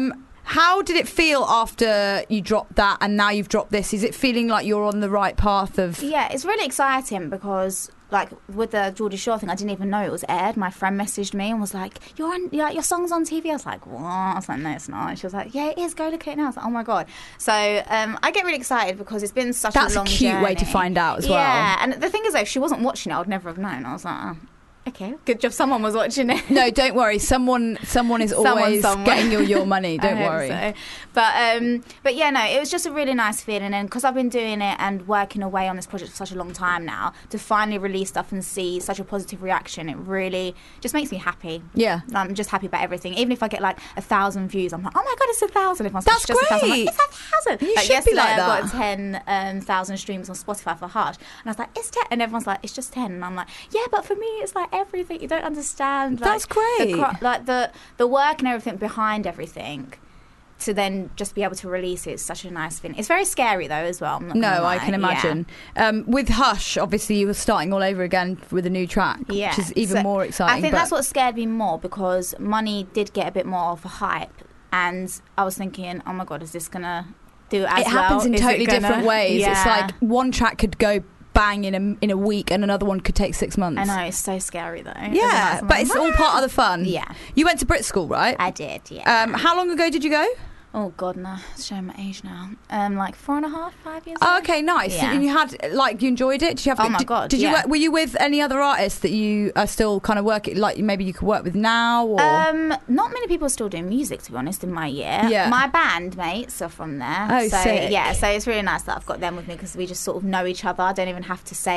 How did it feel after you dropped that and now you've dropped this? Is it feeling like you're on the right path of... Yeah, it's really exciting because, like, with the Geordie Shore thing, I didn't even know it was aired. My friend messaged me and was like, your song's on TV. I was like, what? I was like, no, it's not. And she was like, yeah, it is. Go look at it now. I was like, oh my God. So I get really excited because it's been such a long That's a cute way to journey. find out as well. Yeah, and the thing is, though, if she wasn't watching it, I would never have known. I was like, oh, okay, good job someone was watching it. No, don't worry. Someone is always somewhere. getting your money. I Don't hope worry. so. But yeah, no, it was just a really nice feeling, and because I've been doing it and working away on this project for such a long time now, to finally release stuff and see such a positive reaction, it really just makes me happy. Yeah, I'm just happy about everything. Even if I get like 1,000 views, I'm like, oh my God, it's 1,000. If That's just 1,000, I'm great. like, it's 1,000. You Like should be yesterday, like I that. got 10,000 streams on Spotify for Hush, and I was like, it's 10, and everyone's like, it's just 10, and I'm like, yeah, but for me, it's like everything. You don't understand. Like, That's great. The work and everything behind everything. To then just be able to release it is such a nice thing. It's very scary though as well. I'm not No, gonna lie. I can imagine. With Hush, obviously, you were starting all over again with a new track, Yeah. which is even So more exciting. I think but- that's what scared me more because Money did get a bit more of a hype, and I was thinking, oh my God, is this gonna do as well? It happens in Is it totally gonna- different ways. Yeah. It's like one track could go bang in a week, and another one could take 6 months. I know, it's so scary though. Yeah, but it's all part of the fun. Yeah. You went to Brit School, right? I did, yeah. How long ago did you go? Oh God, no, it's showing my age now. Like 4.5, 5 years. Oh, ago. okay, nice. Yeah. And you had you enjoyed it? Did you have? Oh my God, Did you yeah. work, were you with any other artists that you are still kind of working? Like maybe you could work with now? Or? Not many people are still doing music, to be honest, in my year. Yeah. My bandmates are from there. Oh, so sick. yeah, so it's really nice that I've got them with me because we just sort of know each other. I don't even have to say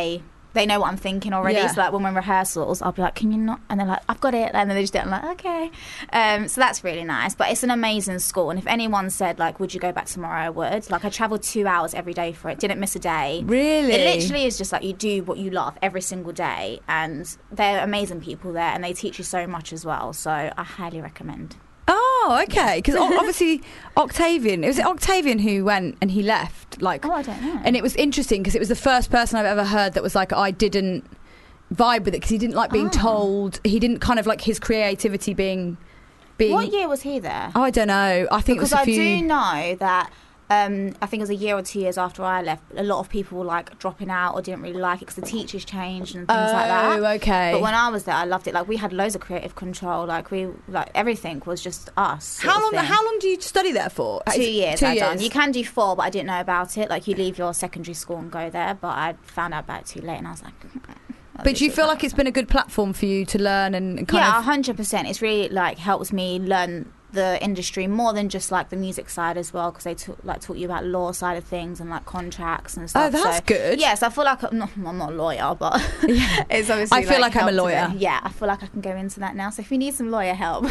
they know what I'm thinking already. Yeah. So like when we're in rehearsals, I'll be like, can you not? And they're like, I've got it. And then they just do it. I'm like, okay. So that's really nice. But it's an amazing school. And if anyone said like, would you go back tomorrow? I would. Like I travelled 2 hours every day for it. Didn't miss a day. Really? It literally is just like you do what you love every single day. And they're amazing people there. And they teach you so much as well. So I highly recommend. Oh, okay. Because obviously Octavian, was it Octavian who went and he left? Like, oh, I don't know. And it was interesting because it was the first person I've ever heard that was like, I didn't vibe with it because he didn't like being told. He didn't kind of like his creativity being. What year was he there? Oh, I don't know. I think because it was a few. I do know that. I think it was a year or 2 years after I left, a lot of people were like dropping out or didn't really like it because the teachers changed and things like that. Oh, okay. But when I was there, I loved it. Like we had loads of creative control. Like everything was just us. How long do you study there for? 2 years. 2 I've years. done. You can do 4, but I didn't know about it. Like you leave your secondary school and go there, but I found out about it too late, and I was like. But do you feel like it's been a good platform for you to learn and kind of? Yeah, 100%. It's really like helps me learn the industry more than just like the music side as well, because they taught you about law side of things and like contracts and stuff. Oh, that's good. Yes, I feel like I'm not a lawyer, but it's obviously. I feel like I'm a lawyer. Yeah, I feel like I can go into that now. So if you need some lawyer help,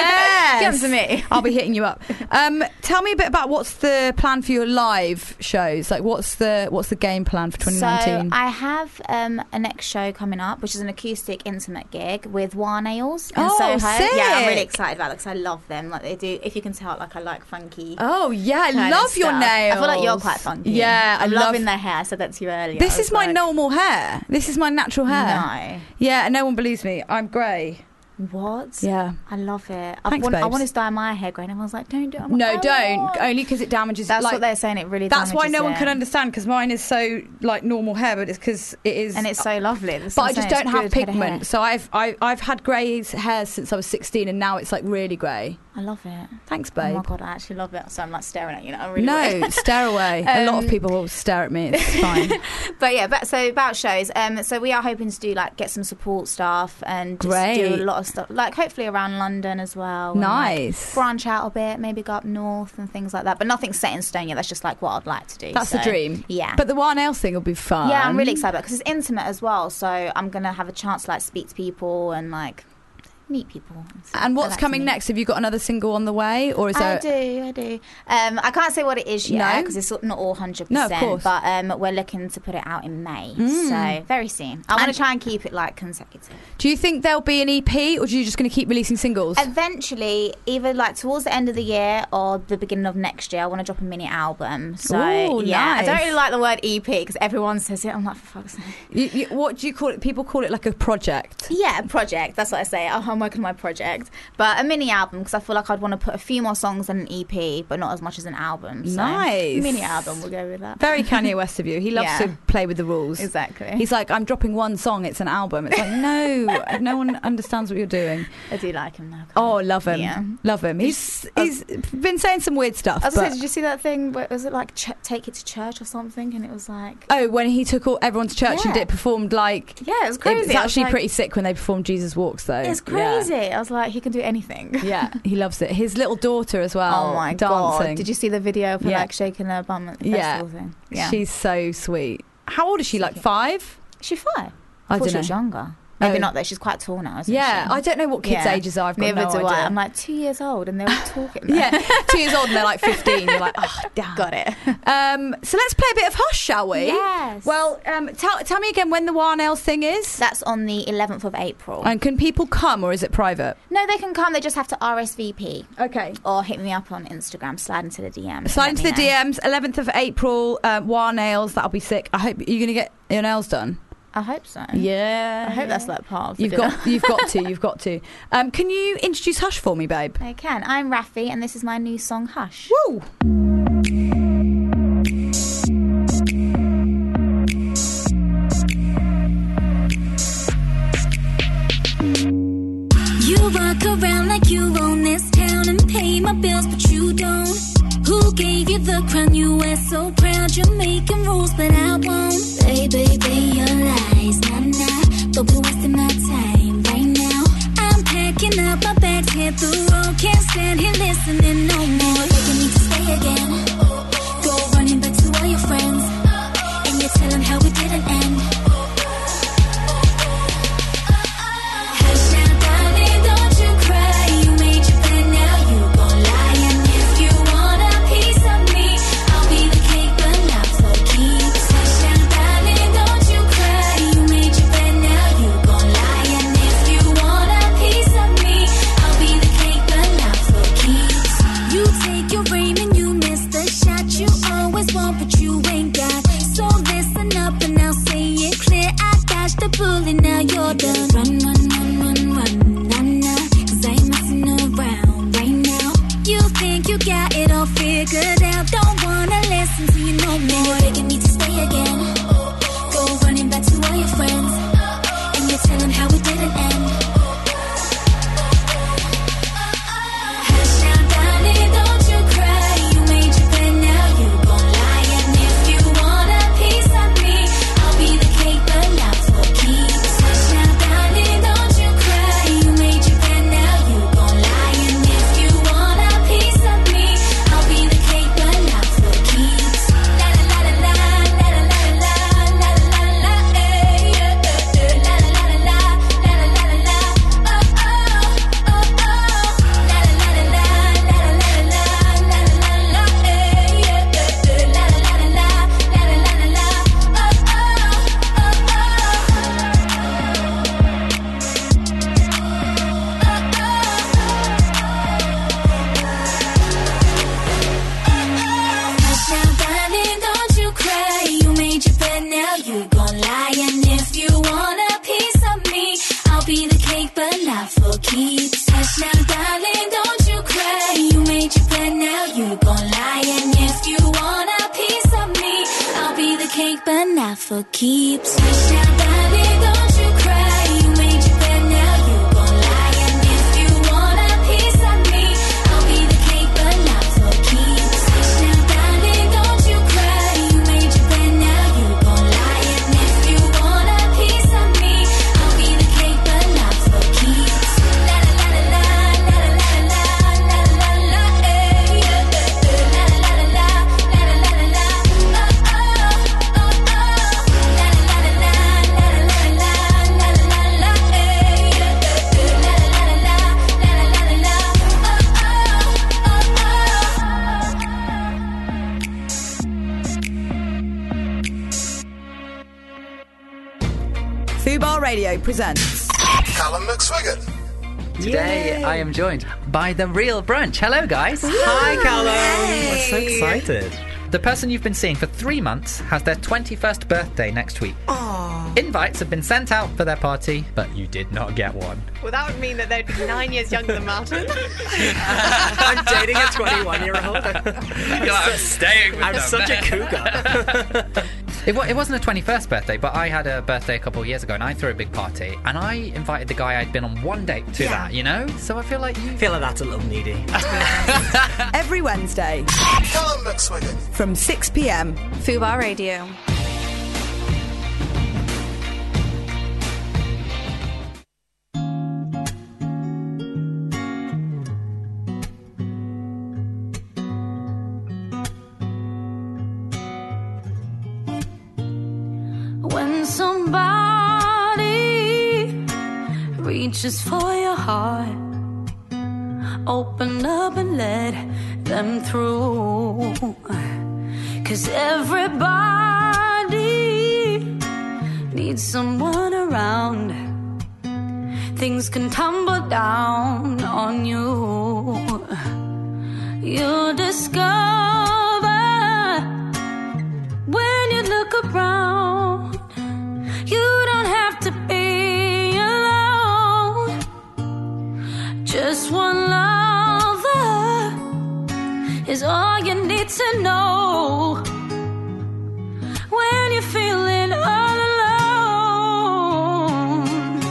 yes, come to me. I'll be hitting you up. Tell me a bit about what's the plan for your live shows. Like, what's the game plan for 2019? So I have a next show coming up, which is an acoustic intimate gig with War Nails in Soho. Sick. Yeah, I'm really excited about it because I love them. Like they do, if you can tell, like I like funky. Oh yeah, I love your nails. I feel like you're quite funky. Yeah, I'm loving their hair. I said that to you earlier. This is my normal hair. This is my natural hair. No. Yeah, and no one believes me. I'm grey. What? Yeah. I love it. Thanks, I babes. want to dye my hair grey, and everyone's like, don't do it. I'm No, like, don't. Only because it damages. That's like, what they're saying. It really. That's why damages no one it. can understand, because mine is so like normal hair, but it's because it is, and it's so lovely. But I just don't have pigment, so I've had grey hair since I was 16, and now it's like really grey. I love it. Thanks, babe. Oh my god, I actually love it. So I'm like staring at you. I really no, would. stare away. A lot of people will stare at me. It's fine. But yeah, so about shows. So we are hoping to do like get some support staff and just Great. do a lot of stuff. Like hopefully around London as well. Nice. Like, branch out a bit, maybe go up north and things like that. But nothing's set in stone yet. That's just like what I'd like to do. That's the dream. Yeah. But the War Nails thing will be fun. Yeah, I'm really excited about it because it's intimate as well. So I'm gonna have a chance to like speak to people and like meet people. And what's coming next? Have you got another single on the way, or is there? I do. I can't say what it is yet because it's not all 100%. No, of course. But we're looking to put it out in May, so very soon. I want to try and keep it like consecutive. Do you think there'll be an EP, or are you just going to keep releasing singles? Eventually, either like towards the end of the year or the beginning of next year, I want to drop a mini album. So Ooh, yeah, nice. I don't really like the word EP because everyone says it. I'm like, for fuck's sake. What do you call it? People call it like a project. Yeah, a project. That's what I say. I'm working on my project. But a mini album because I feel like I'd want to put a few more songs than an EP, but not as much as an album. So nice. Mini album, we'll go with that. Very Kanye West of you. He loves to play with the rules. Exactly. He's like, I'm dropping one song, it's an album. It's like, no one understands what you're doing. I do like him though. Oh, love him. Yeah. Love him. He's been saying some weird stuff. I was saying, did you see that thing? Was it like take it to church or something? And it was like, oh, when he took everyone to church and performed like, yeah, it was crazy. It was actually pretty sick when they performed Jesus Walks though. It's crazy. Yeah. I was like, he can do anything. Yeah, he loves it. His little daughter as well. Oh my dancing. god! Did you see the video of her like shaking her bum at the festival thing? Yeah, she's so sweet. How old is she? Like 5? She's 5. I don't she know. was younger. Maybe not though. She's quite tall now. Isn't she? I don't know what kids' ages are. I've got Neither no do idea. I. I'm like 2 years old and they're all talking. Yeah, 2 years old and they're like 15. You're like, oh, damn. Got it. So let's play a bit of Hush, shall we? Yes. Well, tell me again when the War Nails thing is. That's on the 11th of April. And can people come or is it private? No, they can come. They just have to RSVP. Okay. Or hit me up on Instagram. Slide into the DMs. Slide into the DMs. 11th of April. War Nails. That'll be sick. I hope you're going to get your nails done. I hope so. Yeah. I hope that's like part of the You've got to. Can you introduce Hush for me, babe? I can. I'm Raffi, and this is my new song, Hush. Woo! You walk around like you own this town and pay my bills, but you don't. Who gave you the crown? You wear so proud. You're making rules, but I won't. Baby, your lies, nah. Don't be wasting my time right now. I'm packing up my bags, hit the road. Can't stand here listening no more. Begging me to stay again. Go running back to all your friends, and you tell them how it didn't end. for keeps. Hush now, darling, don't you cry. You made your bed, now you gon' lie. And if you want a piece of me, I'll be the cake, but not for keeps. Hush now, darling, don't you cry. You made your bed, now you gon' lie. And if you want a piece of me, I'll be the cake, but not for keeps. Hush now, darling, don't you cry. You made your bed, now you gon' lie. And if you want a piece of me, I'll be the cake, but not for keeps. La la la la la la la la la la la, eh, yeah, la la la la la la la la, oh oh oh oh, la la la la la la la la la la, eh, yeah, la la la la la la la la, Fubar Radio presents Callum McSwiggan. Today I am joined by The Real Brunch. Hello, guys. Hi, Callum. We're so excited. The person you've been seeing for 3 months has their 21st birthday next week. Aww. Invites have been sent out for their party, but you did not get one. Well, that would mean that they'd be 9 years younger than Martin. I'm dating a 21-year-old. I'm staying with I'm them. such a cougar. It wasn't a 21st birthday, but I had a birthday a couple of years ago, and I threw a big party, and I invited the guy I'd been on one date to that, you know? So I feel like you... feel like that's a little needy. every Wednesday Callum McSwiggan. from 6 p.m. Fubar Radio. When somebody reaches for your heart, open up and let them through. 'Cause everybody needs someone around. Things can tumble down on you. You'll discover when you look around, you don't have to be alone. Just one lover is all you need to know. When you're feeling all alone,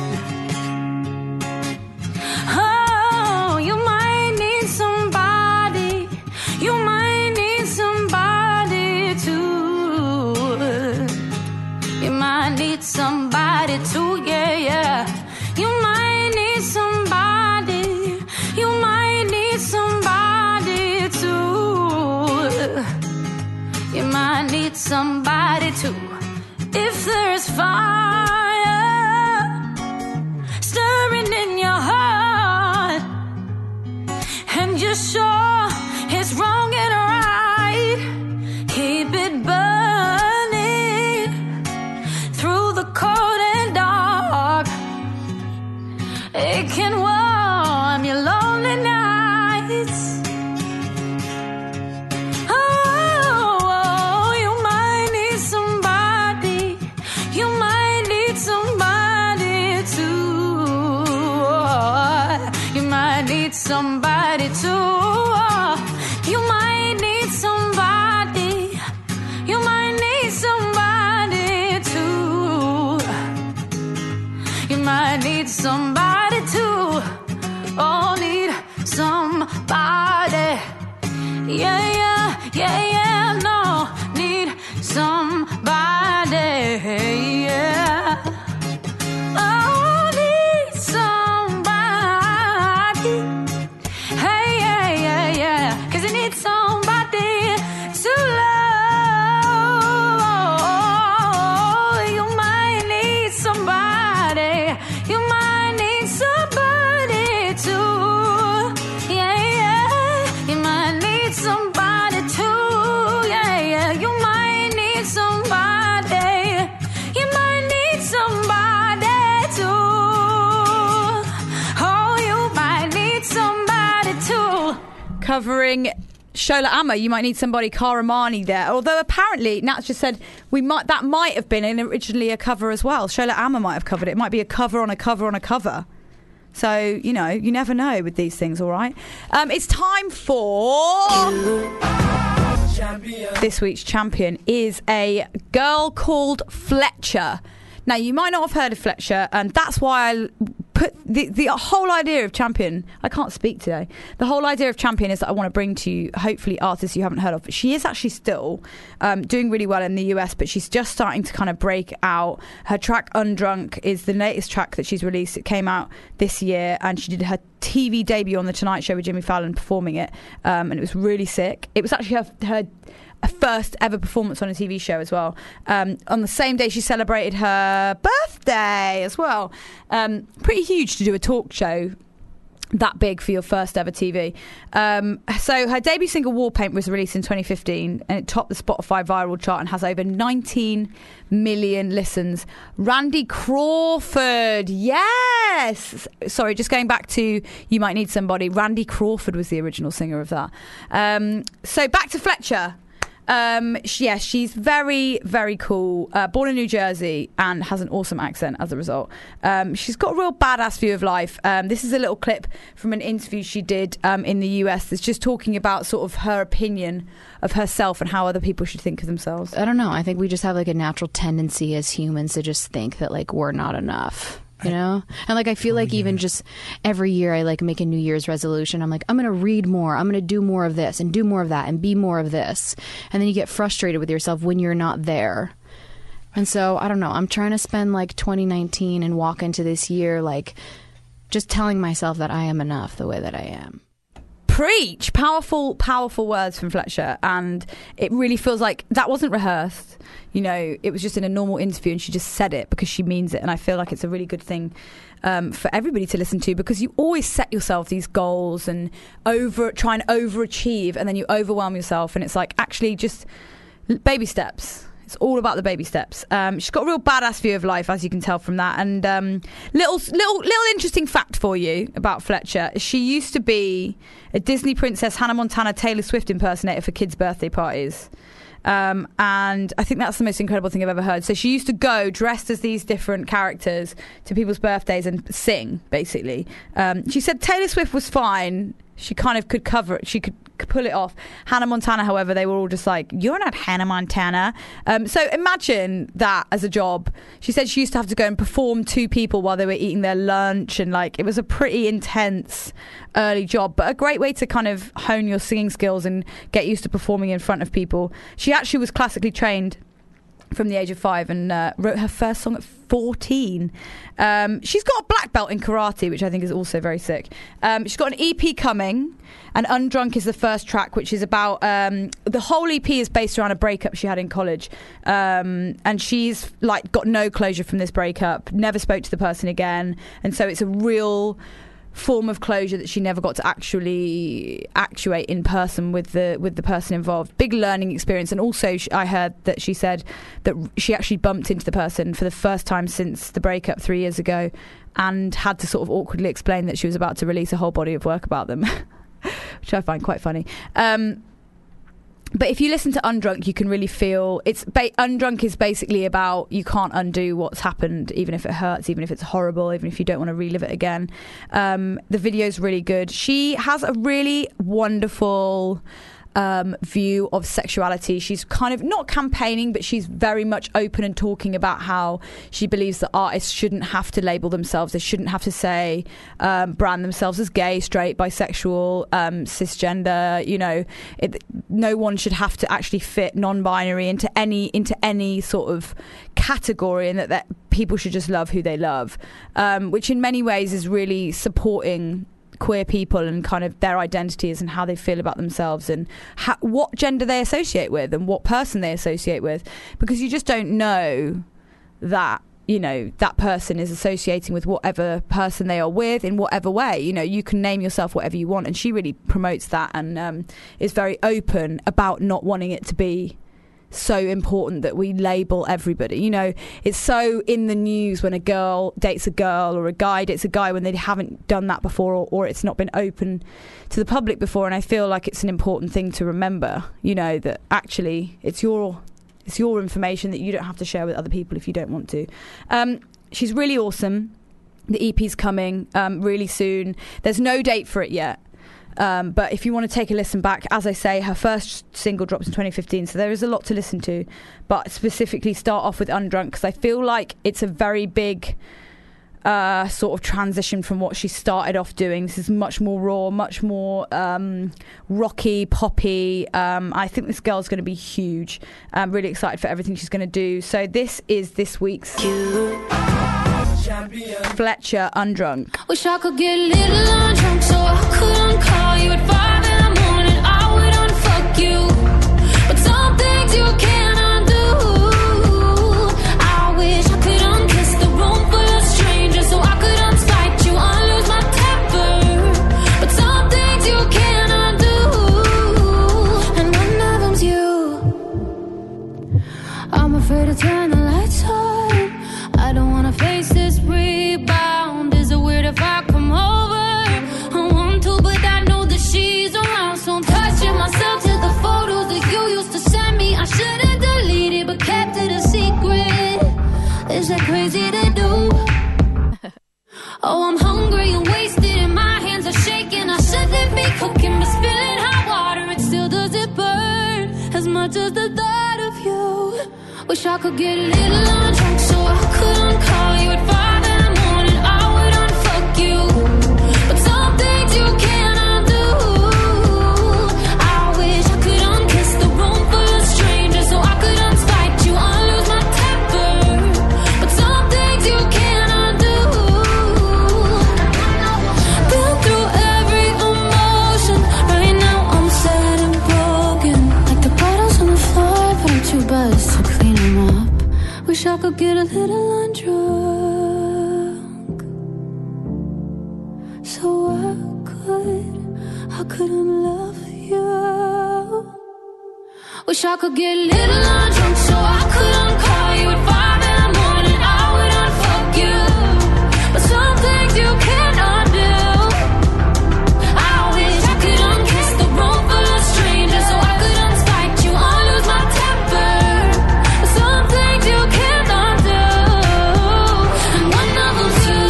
oh, you might need somebody. You might need somebody too. You might need somebody too, yeah, yeah. You might need somebody. You might need somebody too. You might need somebody too. If there's fire stirring in your heart, and you're sure it's wrong and right, keep it burning through the cold and dark. It can warm your lonely nights. Oh, you might need somebody. You might need somebody too. You might need somebody too. You might need somebody. You might need somebody too. You might need somebody too. Oh, need somebody. Yeah, yeah, yeah, yeah. No, need somebody. Yeah. Oh, need somebody. Hey, yeah, yeah, yeah. 'Cause you need somebody to love. You might need somebody. You might need somebody too. Yeah, yeah. You might need somebody too. Yeah, yeah. You might need somebody. You might need somebody too. Oh, you might need somebody too. Covering Shola Amma, You Might Need Somebody, Cara Mani there. Although apparently Nat's just said that might have been originally a cover as well. Shola Amma might have covered it. It might be a cover on a cover on a cover. So, you know, you never know with these things, all right? It's time for... This week's champion is a girl called Fletcher. Now, you might not have heard of Fletcher, and that's why I put the whole idea of champion. I can't speak today. The whole idea of champion is that I want to bring to you, hopefully, artists you haven't heard of. But she is actually still doing really well in the US, but she's just starting to kind of break out. Her track Undrunk is the latest track that she's released. It came out this year, and she did her TV debut on The Tonight Show with Jimmy Fallon performing it, and it was really sick. It was actually her first ever performance on a TV show as well. On the same day she celebrated her birthday as well. Pretty huge to do a talk show that big for your first ever TV. So her debut single Warpaint was released in 2015 and it topped the Spotify viral chart and has over 19 million listens. Randy Crawford, yes! Sorry, just going back to You Might Need Somebody. Randy Crawford was the original singer of that. So back to Fletcher. She's very, very cool. Born in New Jersey and has an awesome accent as a result. She's got a real badass view of life. This is a little clip from an interview she did in the US that's just talking about sort of her opinion of herself and how other people should think of themselves. I don't know. I think we just have like a natural tendency as humans to just think that like we're not enough. You know? And like I feel like even just every year I like make a New Year's resolution. I'm like, I'm going to read more. I'm going to do more of this and do more of that and be more of this. And then you get frustrated with yourself when you're not there. And so, I don't know. I'm trying to spend like 2019 and walk into this year like just telling myself that I am enough the way that I am. Preach! Powerful, powerful words from Fletcher. And it really feels like that wasn't rehearsed. You know, it was just in a normal interview and she just said it because she means it. And I feel like it's a really good thing for everybody to listen to, because you always set yourself these goals and try and overachieve, and then you overwhelm yourself. And it's like, actually, just baby steps. It's all about the baby steps. She's got a real badass view of life, as you can tell from that. And little interesting fact for you about Fletcher. She used to be a Disney princess, Hannah Montana, Taylor Swift impersonator for kids' birthday parties. And I think that's the most incredible thing I've ever heard. So she used to go dressed as these different characters to people's birthdays and sing, basically. She said Taylor Swift was fine. She kind of could cover it. She could pull it off. Hannah Montana, however, they were all just like, you're not Hannah Montana. So imagine that as a job. She said she used to have to go and perform to people while they were eating their lunch, and like it was a pretty intense early job, but a great way to kind of hone your singing skills and get used to performing in front of people. She actually was classically trained from the age of 5 and wrote her first song at 14. She's got a black belt in karate, which I think is also very sick. She's got an EP coming, and Undrunk is the first track, which is about the whole EP is based around a breakup she had in college, and she's like got no closure from this breakup, never spoke to the person again, and so it's a real form of closure that she never got to actually actuate in person with the person involved. Big learning experience. And also I heard that she said that she actually bumped into the person for the first time since the breakup 3 years ago and had to sort of awkwardly explain that she was about to release a whole body of work about them, which I find quite funny. But if you listen to Undrunk, you can really feel Undrunk is basically about you can't undo what's happened, even if it hurts, even if it's horrible, even if you don't want to relive it again. The video's really good. She has a really wonderful view of sexuality. She's kind of not campaigning, but she's very much open and talking about how she believes that artists shouldn't have to label themselves. They shouldn't have to say brand themselves as gay, straight, bisexual, cisgender. You know, no one should have to actually fit non-binary into any sort of category, and that people should just love who they love, which in many ways is really supporting queer people and kind of their identities and how they feel about themselves and what gender they associate with and what person they associate with, because you just don't know that, you know, that person is associating with whatever person they are with in whatever way. You know, you can name yourself whatever you want, and she really promotes that and is very open about not wanting it to be so important that we label everybody. You know, it's so in the news when a girl dates a girl or a guy dates a guy when they haven't done that before, or it's not been open to the public before. And I feel like it's an important thing to remember, you know, that actually it's your information that you don't have to share with other people if you don't want to. She's really awesome. The EP's coming really soon. There's no date for it yet. But if you want to take a listen back, as I say, her first single drops in 2015, so there is a lot to listen to. But specifically start off with Undrunk, because I feel like it's a very big sort of transition from what she started off doing. This is much more raw, much more rocky, poppy. I think this girl's going to be huge. I'm really excited for everything she's going to do. So this is this week's Fletcher Undrunk. Wish I could get a little undrunk so I couldn't call you at 5 in the morning. I would unfuck you, but some things you can't undo. I wish I could unkiss the room full of strangers so I could unspite you, unlose my temper. But some things you can't undo, and one of them's you. I'm afraid to turn the lights on. I don't wanna face this rebound. Is it weird if I come over? I want to, but I know that she's around. So I'm touching myself to the photos that you used to send me. I should've deleted, but kept it a secret. Is that crazy to do? Oh, I'm hungry and wasted, and my hands are shaking. I shouldn't be cooking, but spilling hot water, it still doesn't burn as much as the thought of you. Wish I could get a little undrunk so I couldn't call you at 5 in the morning. I would unfuck you, but some things you can't undo. I wish I could unkiss the room full of strangers so I could unspite you, unlose my temper. But some things you can't undo. Been through every emotion. Right now I'm sad and broken, like the bottles on the floor, but I'm too buzzed to clean them up. Wish I could get a little undrunk so I couldn't love you. Wish I could get a little undrunk so I couldn't call you at 5 in the morning. I would unfuck you, but some things you can't undo. I wish I could unkiss the room full of strangers so I could unspite you, unlose my temper. But some things you can't undo, and one of them's you.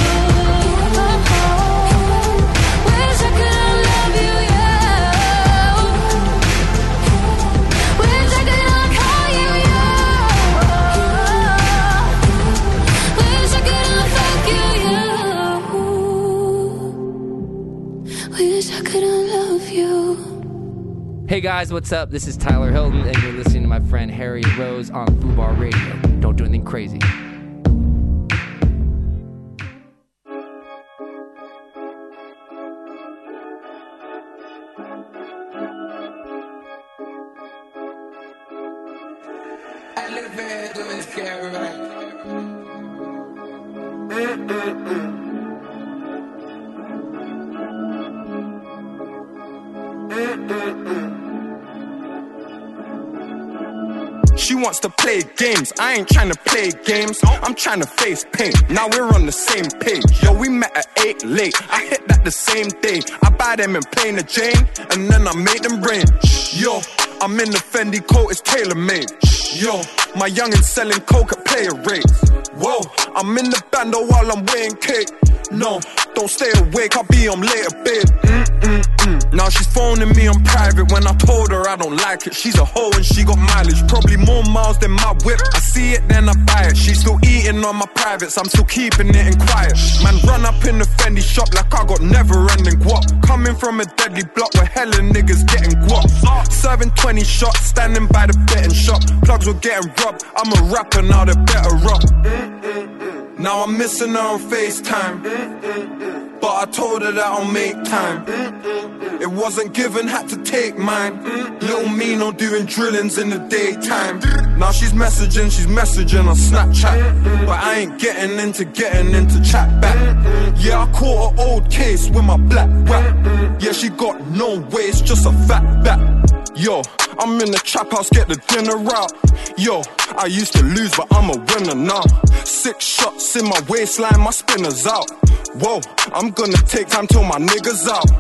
Wish I could unlove you, yeah. Wish I could uncall you, yeah. Wish I could unfuck you, yeah. Wish I could unlove you. Hey guys, what's up? This is Tyler Hilton, and you're listening to my friend Harriet Rose on Fubar Radio. Don't do anything crazy. She wants to play games, I ain't trying to play games. I'm trying to face pain, now we're on the same page. Yo, we met at 8 late, I hit that the same day. I buy them in plain Jane, and then I make them rain. Yo, I'm in the Fendi coat, it's tailor-made. Yo, my youngin' selling coke at player rates. Whoa, I'm in the bando while I'm weighing cake. No, don't stay awake, I'll be on later, babe. Now she's phoning me on private when I told her I don't like it. She's a hoe and she got mileage, probably more miles than my whip. I see it, then I buy it. She's still eating on my privates, I'm still keeping it in quiet. Man, run up in the Fendi shop like I got never-ending guap. Coming from a deadly block where hella niggas getting guap. 720 shots, standing by the betting shop. Plugs were getting robbed, I'm a rapper, now they better rock. Now I'm missing her on FaceTime, but I told her that I'll make time. It wasn't given, had to take mine. Little Mino doing drillings in the daytime. Now she's messaging on Snapchat, but I ain't getting into chat back. Yeah, I caught an old case with my black rap. Yeah, she got no waist, just a fat back. Yo, I'm in the trap house, get the dinner out. Yo, I used to lose, but I'm a winner now. 6 shots in my waistline, my spinner's out. Whoa, I'm gonna take time till my niggas out.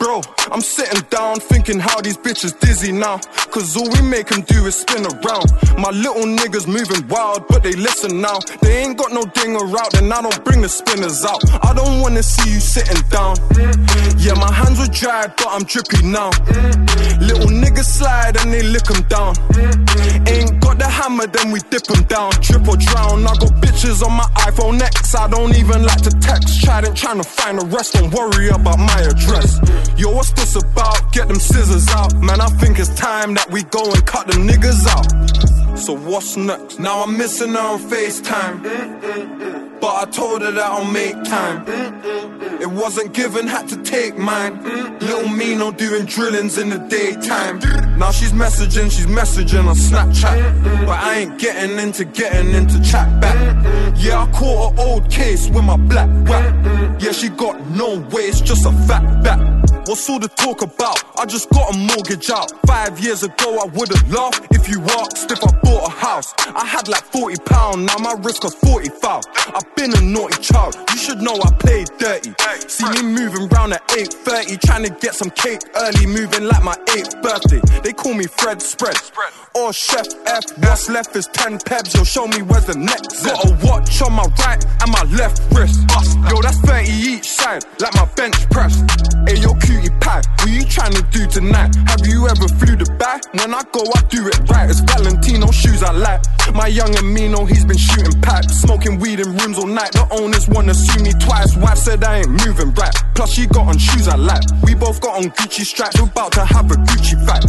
bro, I'm sitting down thinking how these bitches dizzy now. Cause all we make them do is spin around. My little niggas moving wild, but they listen now. They ain't got no dinger out, and I don't bring the spinners out. I don't wanna see you sitting down. Yeah, my hands were dry, but I'm drippy now. Little niggas slide and they lick them down. Ain't got the hammer, then we dip them down. Trip or drown, I got bitches on my iPhone X. I don't even like to text. Trying to find a rest, don't worry about my address. Yo, what's this about? Get them scissors out. Man, I think it's time that we go and cut them niggas out. So what's next? Now I'm missing her on FaceTime, but I told her that I'll make time. It wasn't given, had to take mine. Little Mino doing drillings in the daytime. Now she's messaging on Snapchat, but I ain't getting into chat back. Yeah, I caught an old case with my black rap. Yeah, she got no waist, just a fat back. What's all the talk about? I just got a mortgage out. 5 years ago I would've laughed if you asked if I bought a house. I had like £40, now my risk was 45. I've been a naughty child, you should know I played dirty. See me moving round at 8:30, trying to get some cake early, moving like my 8th birthday. They call me Fred Spread, or Chef F. What's left is 10 pebs, you'll show me where's the next. Got a watch on my right and my left wrist. Yo, that's 30 each side, like my bench press. Hey, yo, cutie pie, what you trying to do tonight? Have you ever flew Dubai? When I go, I do it right. It's Valentino shoes I like. My young Amino, he's been shooting pipes, smoking weed in rooms all night. The owners wanna sue me twice. Wife said I ain't moving right. Plus she got on shoes I like. We both got on Gucci stripes. We're about to have a Gucci fight.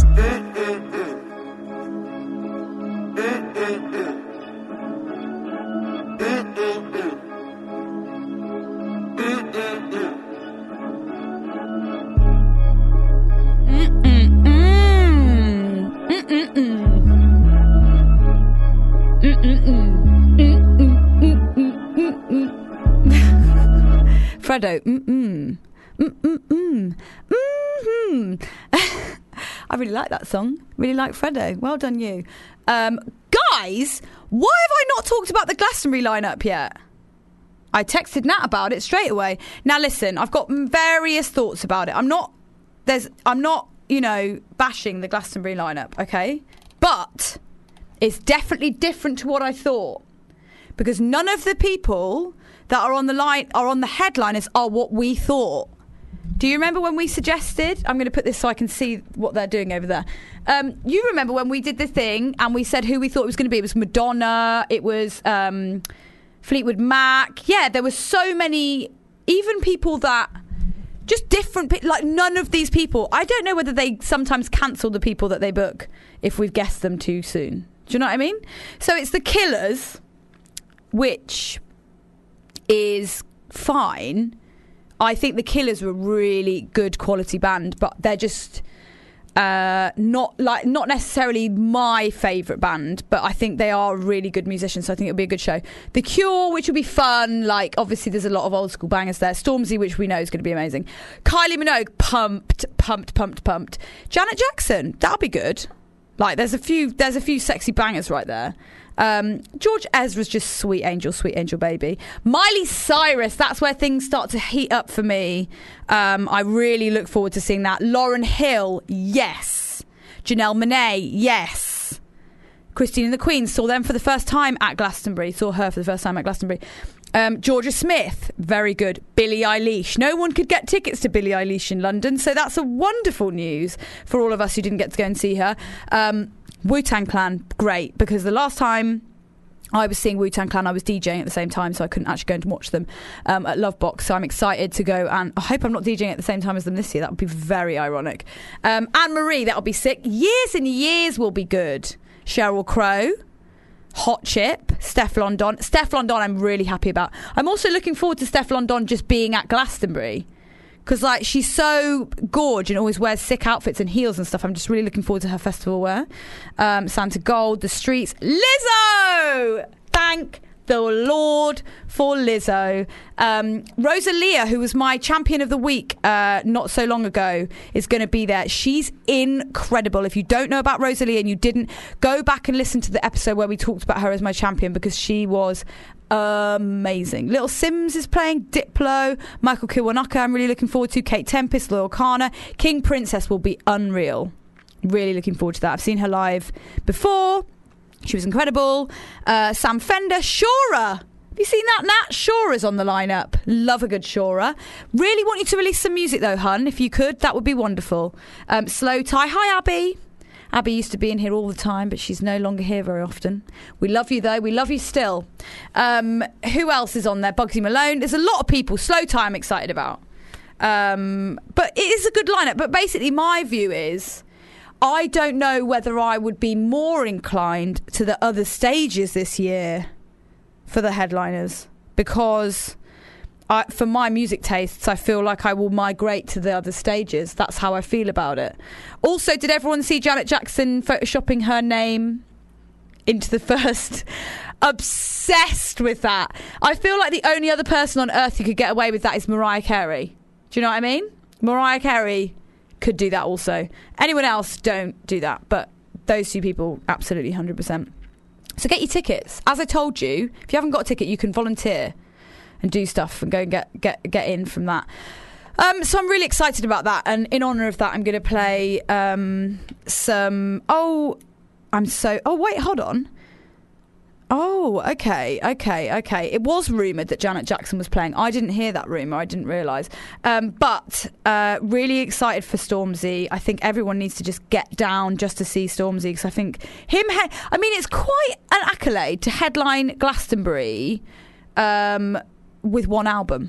Fredo, I really like that song. Really like Fredo. Well done, you. Guys, why have I not talked about the Glastonbury lineup yet? I texted Nat about it straight away. Now listen, I've got various thoughts about it. I'm not, bashing the Glastonbury lineup, okay? But it's definitely different to what I thought. Because none of the people that are on the line are on the headliners are what we thought. Do you remember when we suggested? I'm going to put this so I can see what they're doing over there. You remember when we did the thing and we said who we thought it was going to be? It was Madonna. It was Fleetwood Mac. Yeah, there were so many, even people that just different. Like none of these people. I don't know whether they sometimes cancel the people that they book if we've guessed them too soon. Do you know what I mean? So it's the Killers, which is fine. I think the Killers were a really good quality band, but they're just not necessarily my favourite band, but I think they are really good musicians, so I think it'll be a good show. The Cure, which will be fun, like obviously there's a lot of old school bangers there. Stormzy, which we know is going to be amazing. Kylie Minogue, pumped. Janet Jackson, that'll be good. Like there's a few sexy bangers right there. George Ezra's just sweet angel baby. Miley Cyrus, that's where things start to heat up for me. I really look forward to seeing that. Lauryn Hill, yes. Janelle Monáe, yes. Christine and the Queens, saw her for the first time at Glastonbury. Georgia Smith, very good. Billie Eilish, no one could get tickets to Billie Eilish in London, so that's a wonderful news for all of us who didn't get to go and see her. Wu-Tang Clan, great, because the last time I was seeing Wu-Tang Clan, I was DJing at the same time, so I couldn't actually go and watch them at Lovebox. So I'm excited to go, and I hope I'm not DJing at the same time as them this year. That would be very ironic. Anne-Marie, that'll be sick. Years and Years will be good. Sheryl Crow, Hot Chip, Steph London. Steph London I'm really happy about. I'm also looking forward to Steph London just being at Glastonbury. Because, like, she's so gorgeous and always wears sick outfits and heels and stuff. I'm just really looking forward to her festival wear. Santa Gold, The Streets. Lizzo! Thank the Lord for Lizzo. Rosalia, who was my champion of the week not so long ago, is going to be there. She's incredible. If you don't know about Rosalia and you didn't, go back and listen to the episode where we talked about her as my champion, because she was amazing. Little Sims is playing, Diplo, Michael Kiwanuka I'm really looking forward to, Kate Tempest, Loyal Kana, King Princess will be unreal. Really looking forward to that. I've seen her live before. She was incredible. Sam Fender, Shura. Have you seen that, Nat? Shura's on the lineup. Love a good Shura. Really want you to release some music though, hun. If you could, that would be wonderful. Slow Tie. Hi, Abby. Abby used to be in here all the time, but she's no longer here very often. We love you though. We love you still. Who else is on there? Bugsy Malone. There's a lot of people. Slow Tie I'm excited about. But it is a good lineup. But basically my view is, I don't know whether I would be more inclined to the other stages this year for the headliners, because for my music tastes, I feel like I will migrate to the other stages. That's how I feel about it. Also, did everyone see Janet Jackson photoshopping her name into the first? Obsessed with that. I feel like the only other person on earth who could get away with that is Mariah Carey. Do you know what I mean? Mariah Carey could do that also. Anyone else, don't do that. But those two people, absolutely 100%. So get your tickets. As I told you, if you haven't got a ticket, you can volunteer and do stuff and go and get in from that. So I'm really excited about that. And in honour of that, I'm going to play some... Oh, wait, hold on. Oh, okay. It was rumoured that Janet Jackson was playing. I didn't hear that rumour. I didn't realise. But really excited for Stormzy. I think everyone needs to just get down just to see Stormzy, because I think it's quite an accolade to headline Glastonbury with one album.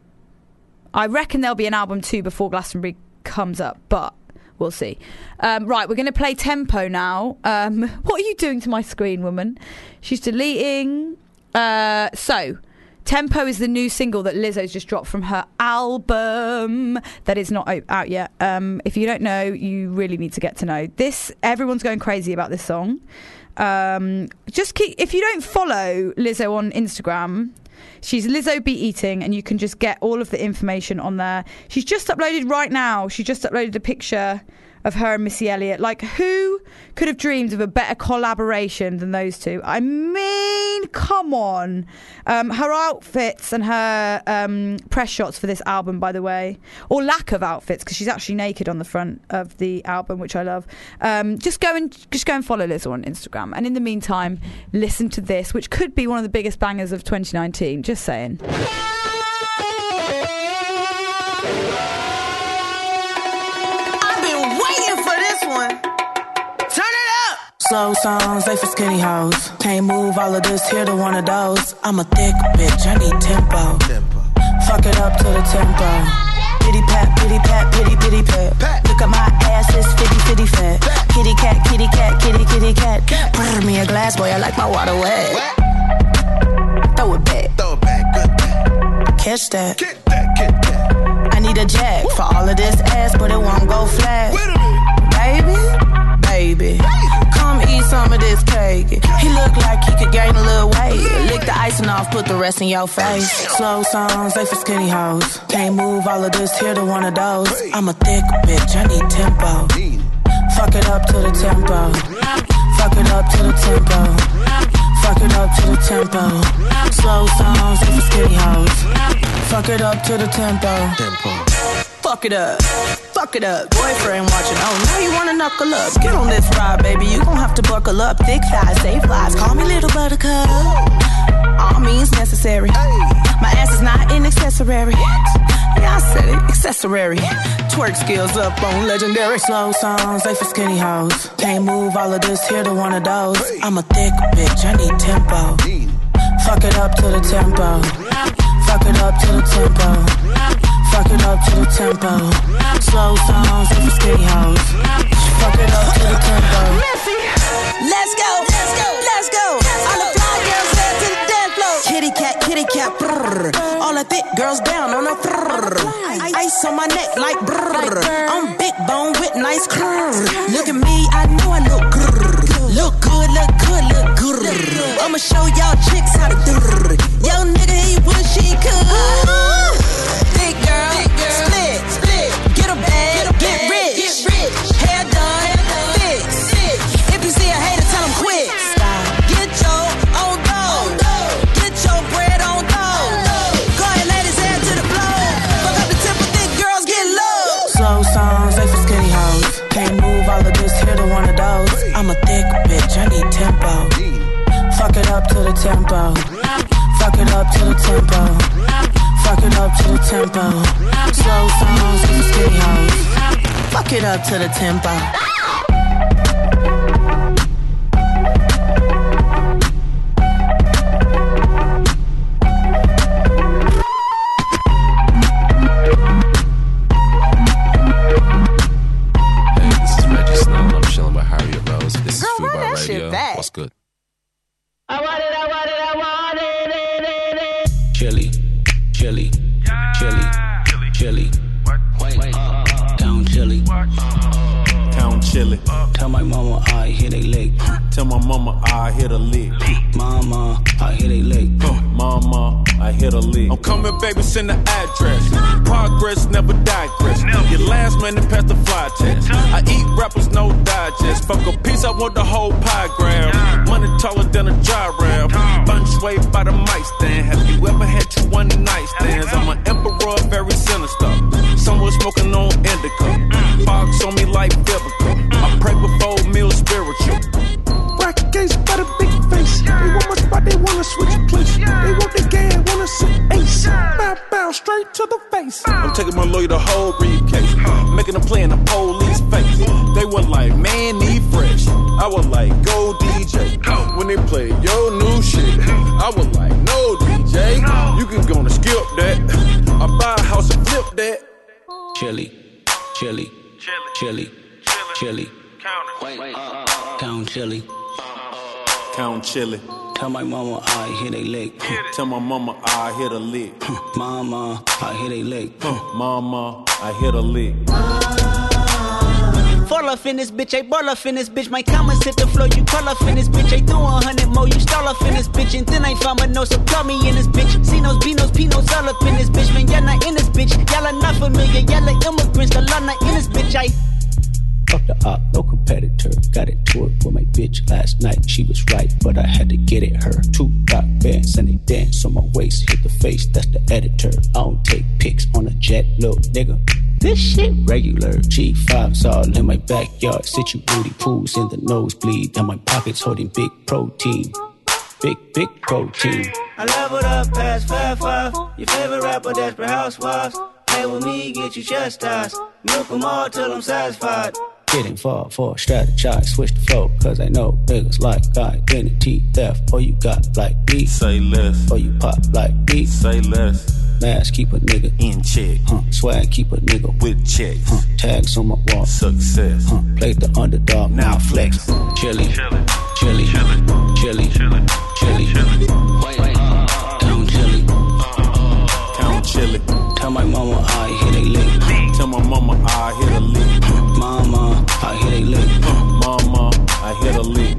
I reckon there'll be an album 2 before Glastonbury comes up, but we'll see. Right, we're going to play Tempo now. What are you doing to my screen, woman? She's deleting. So, Tempo is the new single that Lizzo's just dropped from her album that is not out yet. If you don't know, you really need to get to know this. Everyone's going crazy about this song. If you don't follow Lizzo on Instagram, she's Lizzo Be Eating, and you can just get all of the information on there. She's just uploaded right now. She just uploaded a picture of her and Missy Elliott. Like, who could have dreamed of a better collaboration than those two? I mean, come on. Her outfits and her press shots for this album, by the way, or lack of outfits, because she's actually naked on the front of the album, which I love. Just go and follow Lizzo on Instagram. And in the meantime, listen to this, which could be one of the biggest bangers of 2019. Just saying. Slow songs, they for skinny hoes. Can't move all of this, here to one of those. I'm a thick bitch, I need tempo. Fuck it up to the tempo. Pity pat, pity pat, pity pity pat. Look at my ass, it's 50-50 fat. Kitty cat, kitty cat, kitty kitty cat. Pour me a glass, boy, I like my water wet. Throw it back, good back. Catch that. Get that. I need a jack for all of this ass, but it won't go flat. Baby, come eat some of this cake. He look like he could gain a little weight. Lick the icing off, put the rest in your face. Slow songs, they for skinny hoes. Can't move all of this, here to one of those. I'm a thick bitch, I need tempo. Fuck it up to the tempo. Fuck it up to the tempo. Fuck it up to the tempo. Slow songs, they for skinny hoes. Fuck it up to the tempo. Fuck it up. Fuck it up. Boyfriend watching. Oh, now you wanna knuckle up. Get on this ride, baby. You gon' have to buckle up. Thick thighs, safe lies. Call me little buttercup. All means necessary. My ass is not an accessory. Yeah, I said it. Accessory. Twerk skills up on legendary. Slow songs, they for skinny hoes. Can't move all of this, here to one of those. I'm a thick bitch, I need tempo. Fuck it up to the tempo. Fuck it up to the tempo. Fuck it up to the tempo. Slow songs, they for skinny hoes. Fuck it up to the tempo. Messy. Let's go, let's go, let's go. All the fly girls head to the dance floor. Kitty cat, brrr. All the thick girls down on the brrr. Ice on my neck like brrr. I'm big bone with nice curves. Look at me, I know I look grrr. Look good, look good, look good. I'ma show y'all chicks how to do. Yo nigga, he wish he could. Big girl, split, get a bag, get rich, hair done, fix. If you see a hater, tell him quit. Get your own dough, get your Slow songs, they for skinny hoes. Can't move all of this, here to one of those. I'm a thick bitch, I need tempo. Fuck it up to the tempo. Fuck it up to the tempo. Fuck it up to the tempo. Slow songs, they for skinny hoes. Fuck it up to the tempo. What's good? I want it. Chili. Count chili. Tell my mama I hit a lick. Tell my mama I hit a lick. Mama, I hit a lick. Mama, I hit a lick. I'm coming, baby, send the address. Progress never digress. Your last minute past the fly test. I eat rappers, no digest. Fuck a piece, I want the whole pie grab. Money taller than a gyro. Bunch wave by the mic stand. Have you ever had 2 one night stands? I'm an emperor, very sinister. Someone smoking on indica. Box on me like biblical. I pray before meal spiritual. Bracket games by the big face. They want my spot, they wanna switch place. They want the game, wanna sit ace. Bow, straight to the face. I'm taking my lawyer the whole briefcase. Making a play in the police face. They were like, man, need fresh. I was like, go DJ. When they play your new shit, I was like, no DJ. You can go and skip that. I buy a house and flip that. Chili. Count chili. Count chili. Tell my mama I hit a lick. Tell my mama I hit a lick. Mama, I hit a lick. Mama, I hit a lick. Fall off in this bitch, I ball off in this bitch. My comments hit the floor, you call off in this bitch. I do 100 more, you stall off in this bitch. And then I found my nose, so call me in this bitch. Cinos, Beanos, Pinos, all up in this bitch. Man, y'all not in this bitch. Y'all are not familiar, y'all are immigrants. The law not in this bitch, I Fuck the op, no competitor. Got into it with my bitch last night. She was right, but I had to get it her. 2 rock bands and they dance on my waist. Hit the face, that's the editor. I don't take pics on a jet, little nigga. This shit regular. G5's all in my backyard. Sit you booty pools in the nosebleed. And my pockets holding big protein. Big protein. I leveled up past 5-5. Your favorite rapper, Desperate Housewives. Play with me, get you chastised. Milk them all till I'm satisfied. Getting far for strategize, switch the flow, cause I know niggas like identity theft. Or you got like me, say less. Or you pop like me, say less. Mask keep a nigga in check, swag keep a nigga with checks, tags on my wall, success. Play the underdog, now flex. Chili. Count chili. Tell my mama I hit a lick. Tell my mama I hit a lick. Mama, I hit a lick. Mama, I hit a lick.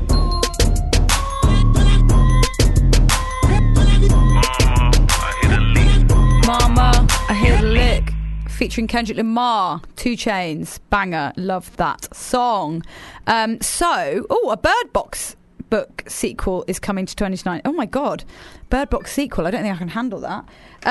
Mama, I hit a lick. Featuring Kendrick Lamar, 2 Chainz, banger, love that song. A Bird Box book sequel is coming to 2029. Oh my god, Bird Box sequel, I don't think I can handle that.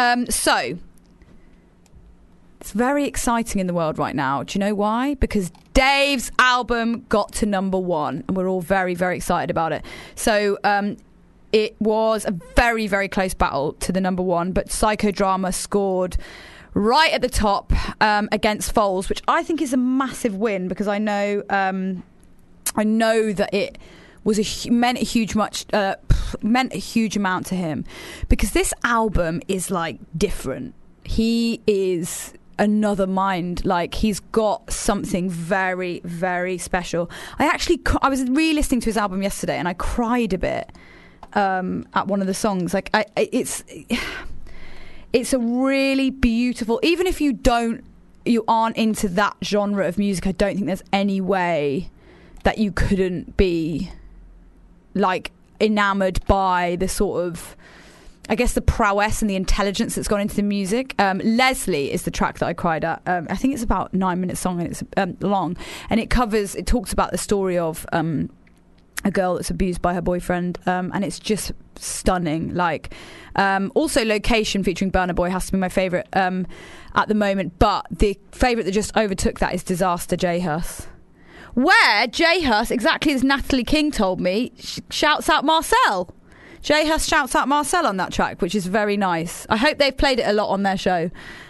It's very exciting in the world right now. Do you know why? Because Dave's album got to #1 and we're all very, very excited about it. So it was a very, very close battle to the #1, but Psychodrama scored right at the top against Foals, which I think is a massive win because I know that it was meant a huge amount to him because this album is like different. He is another mind. Like, he's got something very, very special. I was re-listening to his album yesterday and I cried a bit at one of the songs. Like, it's a really beautiful, even if you aren't into that genre of music, I don't think there's any way that you couldn't be like enamored by the sort of, I guess, the prowess and the intelligence that's gone into the music. Leslie is the track that I cried at. I think it's about 9 minutes long and it's long, and it talks about the story of a girl that's abused by her boyfriend, and it's just stunning. Like, also Location featuring Burna Boy has to be my favourite at the moment, but the favourite that just overtook that is Disaster, J Hus, where J Hus, exactly as Natalie King told me, shouts out Marcel. J Hus shouts out Marcel on that track, which is very nice. I hope they've played it a lot on their show.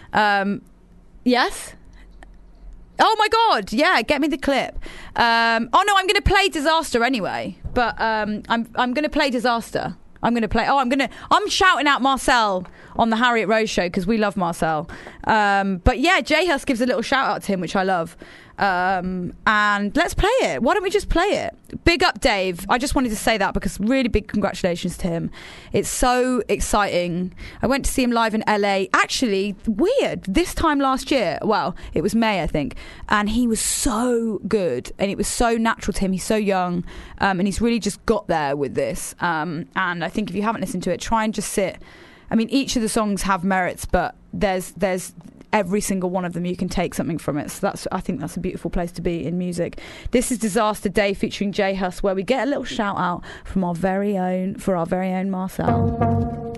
Yes? Oh my God, yeah, get me the clip. Oh no, I'm going to play Disaster anyway, but I'm going to play Disaster. I'm shouting out Marcel on the Harriet Rose show because we love Marcel. But yeah, J Hus gives a little shout out to him, which I love. And let's play it. Why don't we just play it? Big up Dave. I just wanted to say that because really big congratulations to him. It's so exciting. I went to see him live in LA. Actually, weird. This time last year. Well, it was May, I think. And he was so good. And it was so natural to him. He's so young. And he's really just got there with this. And I think if you haven't listened to it, try and just sit. I mean, each of the songs have merits, but there's every single one of them you can take something from it. So I think that's a beautiful place to be in music. This is Disaster Day featuring J Hus, where we get a little shout out from our very own Marcel.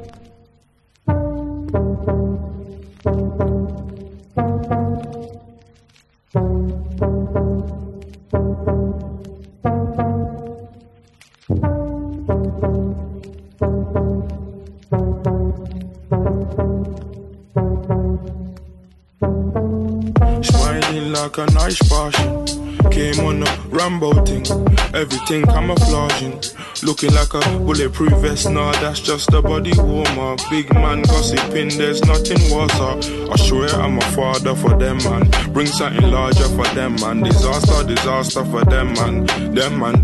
Like a nice passion, came on a Rambo thing, everything camouflaging, looking like a bulletproof vest. Nah, that's just a body warmer. Big man gossiping, there's nothing worse. I swear I'm a father for them, man. Bring something larger for them, man. Disaster for them, man. Them man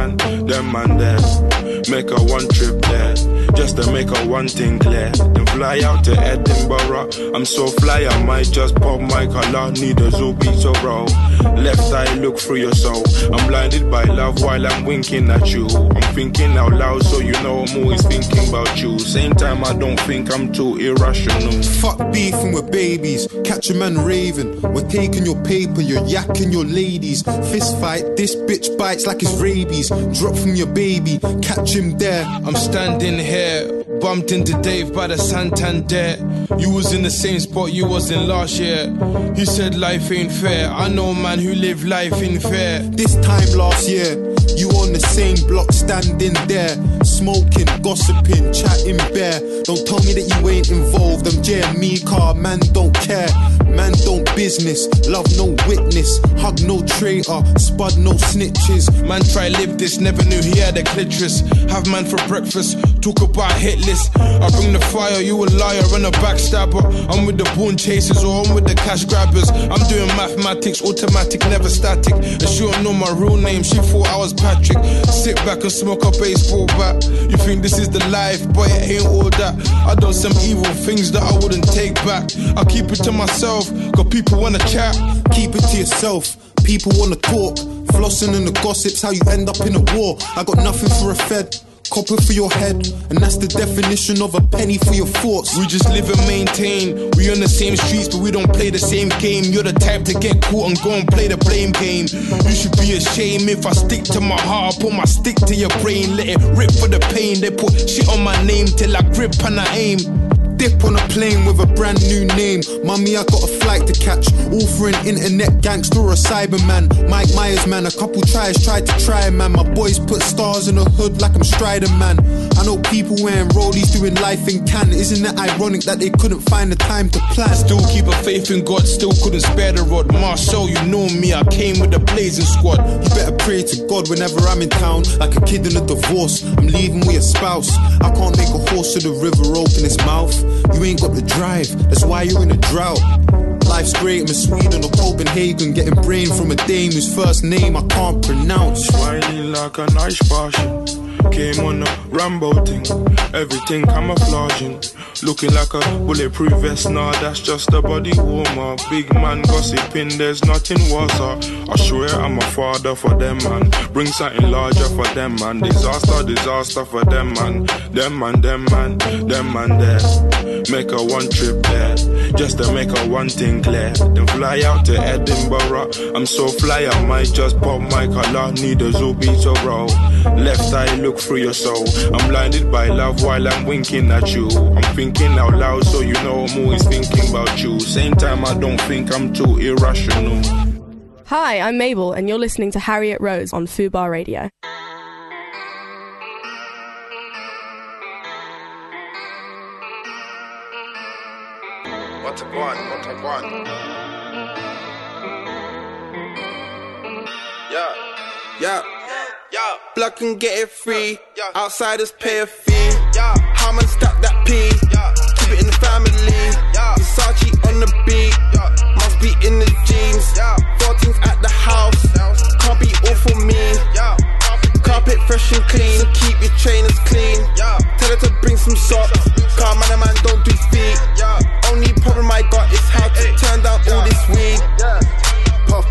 there. Make a one trip there, just to make a one thing clear. Then fly out to Edinburgh. I'm so fly, I might just pop my collar. Need a Zubi so raw. Left eye look through your soul. I'm blinded by love while I'm winking at you. I'm thinking out loud, so you know I'm always thinking about you. Same time, I don't think I'm too irrational. Fuck beefing with babies, catch a man raving. We're taking your paper, you're yakking your ladies. Fist fight, this bitch bites like it's rabies. Drop from your baby, catch him there. I'm standing here, bumped into Dave by the Santander. You was in the same spot you was in last year. He said life ain't fair. I know a man who live life in fair. This time last year, you on the same block standing there, smoking, gossiping, chatting bare. Don't tell me that you ain't involved. I'm JME car, man don't care. Man don't business, love no witness. Hug no traitor, spud no snitches. Man try live this, never knew he had a clitoris. Have man for breakfast, talk about hit list. I bring the fire, you a liar and a backstabber. I'm with the bone chasers or I'm with the cash grabbers. I'm doing mathematics, automatic, never static. And she don't know my real name, she thought I was Patrick. Sit back and smoke a baseball bat. You think this is the life, but it ain't all that. I done some evil things that I wouldn't take back. I keep it to myself, cause people wanna chat. Keep it to yourself, people wanna talk. Flossing in the gossips, how you end up in a war. I got nothing for a fed, copper for your head, and that's the definition of a penny for your thoughts. We just live and maintain. We on the same streets, but we don't play the same game. You're the type to get caught and go and play the blame game. You should be ashamed. If I stick to my heart, I put my stick to your brain. Let it rip for the pain. They put shit on my name till I grip and I aim. Dip on a plane with a brand new name. Mummy, I got a flight to catch. All for an internet gangster or a cyberman. Mike Myers, man, a couple tried to try, man. My boys put stars in the hood like I'm Strider, man. I know people wearing rollies doing life in Cannes. Isn't it ironic that they couldn't find the time to plan? Still keep a faith in God, still couldn't spare the rod. Marshall, you know me, I came with the blazing squad. You better pray to God whenever I'm in town. Like a kid in a divorce, I'm leaving with a spouse. I can't make a horse to the river open its mouth. You ain't got the drive, that's why you're in a drought. Life's great, I'm in Sweden or Copenhagen, getting brain from a dame whose first name I can't pronounce. Smiling like a nice passion, came on a Rambo thing, everything camouflaging, looking like a bulletproof vest. Nah, that's just a body warmer. Big man gossiping, there's nothing worse. I swear I'm a father for them, man. Bring something larger for them, man. Disaster for them, man. Them man there. Make a one trip there, just to make a one thing Claire. Then fly out to Edinburgh. I'm so fly, I might just pop my collar. Need a Zubi to roll. Left eye look through your soul. I'm blinded by love while I'm winking at you. I'm thinking out loud, so you know I'm always thinking about you. Same time, I don't think I'm too irrational. Hi, I'm Mabel, and you're listening to Harriet Rose on Fubar Radio. What a one. Yeah. Blood can get it free. Outsiders pay a fee. How man stack that P. Keep it in the family. Versace on the beat. Must be in the jeans. 14's at the house. Can't be all for me. Carpet fresh and clean. So keep your trainers clean. Tell her to bring some socks. Car man don't do feet. Only problem I got is how to turn down all this weed. Puff,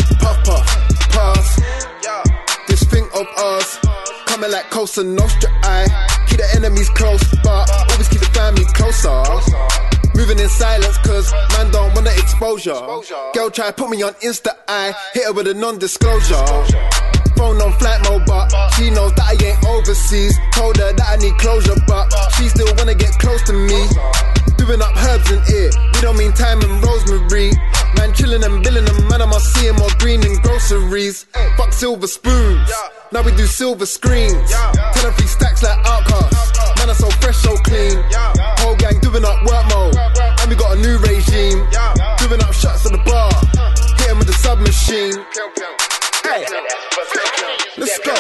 pass. This thing of ours, coming like Cosa Nostra. I keep the enemies close, but always keep the family closer. Moving in silence, cause man don't want the exposure. Girl try put me on Insta, I hit her with a non-disclosure. Phone on flight mode, but she knows that I ain't overseas. Told her that I need closure, but she still wanna get close to me. Doing up herbs in it, we don't mean thyme and rosemary. Man chillin' and billing them, man I must see him more green in groceries. Fuck silver spoons, now we do silver screens. Tell them 3 stacks like Outcast, man I so fresh, so clean. Whole gang doing up work mode, and we got a new regime. Doing up shots at the bar, hit him with the submachine. Hey, let's go.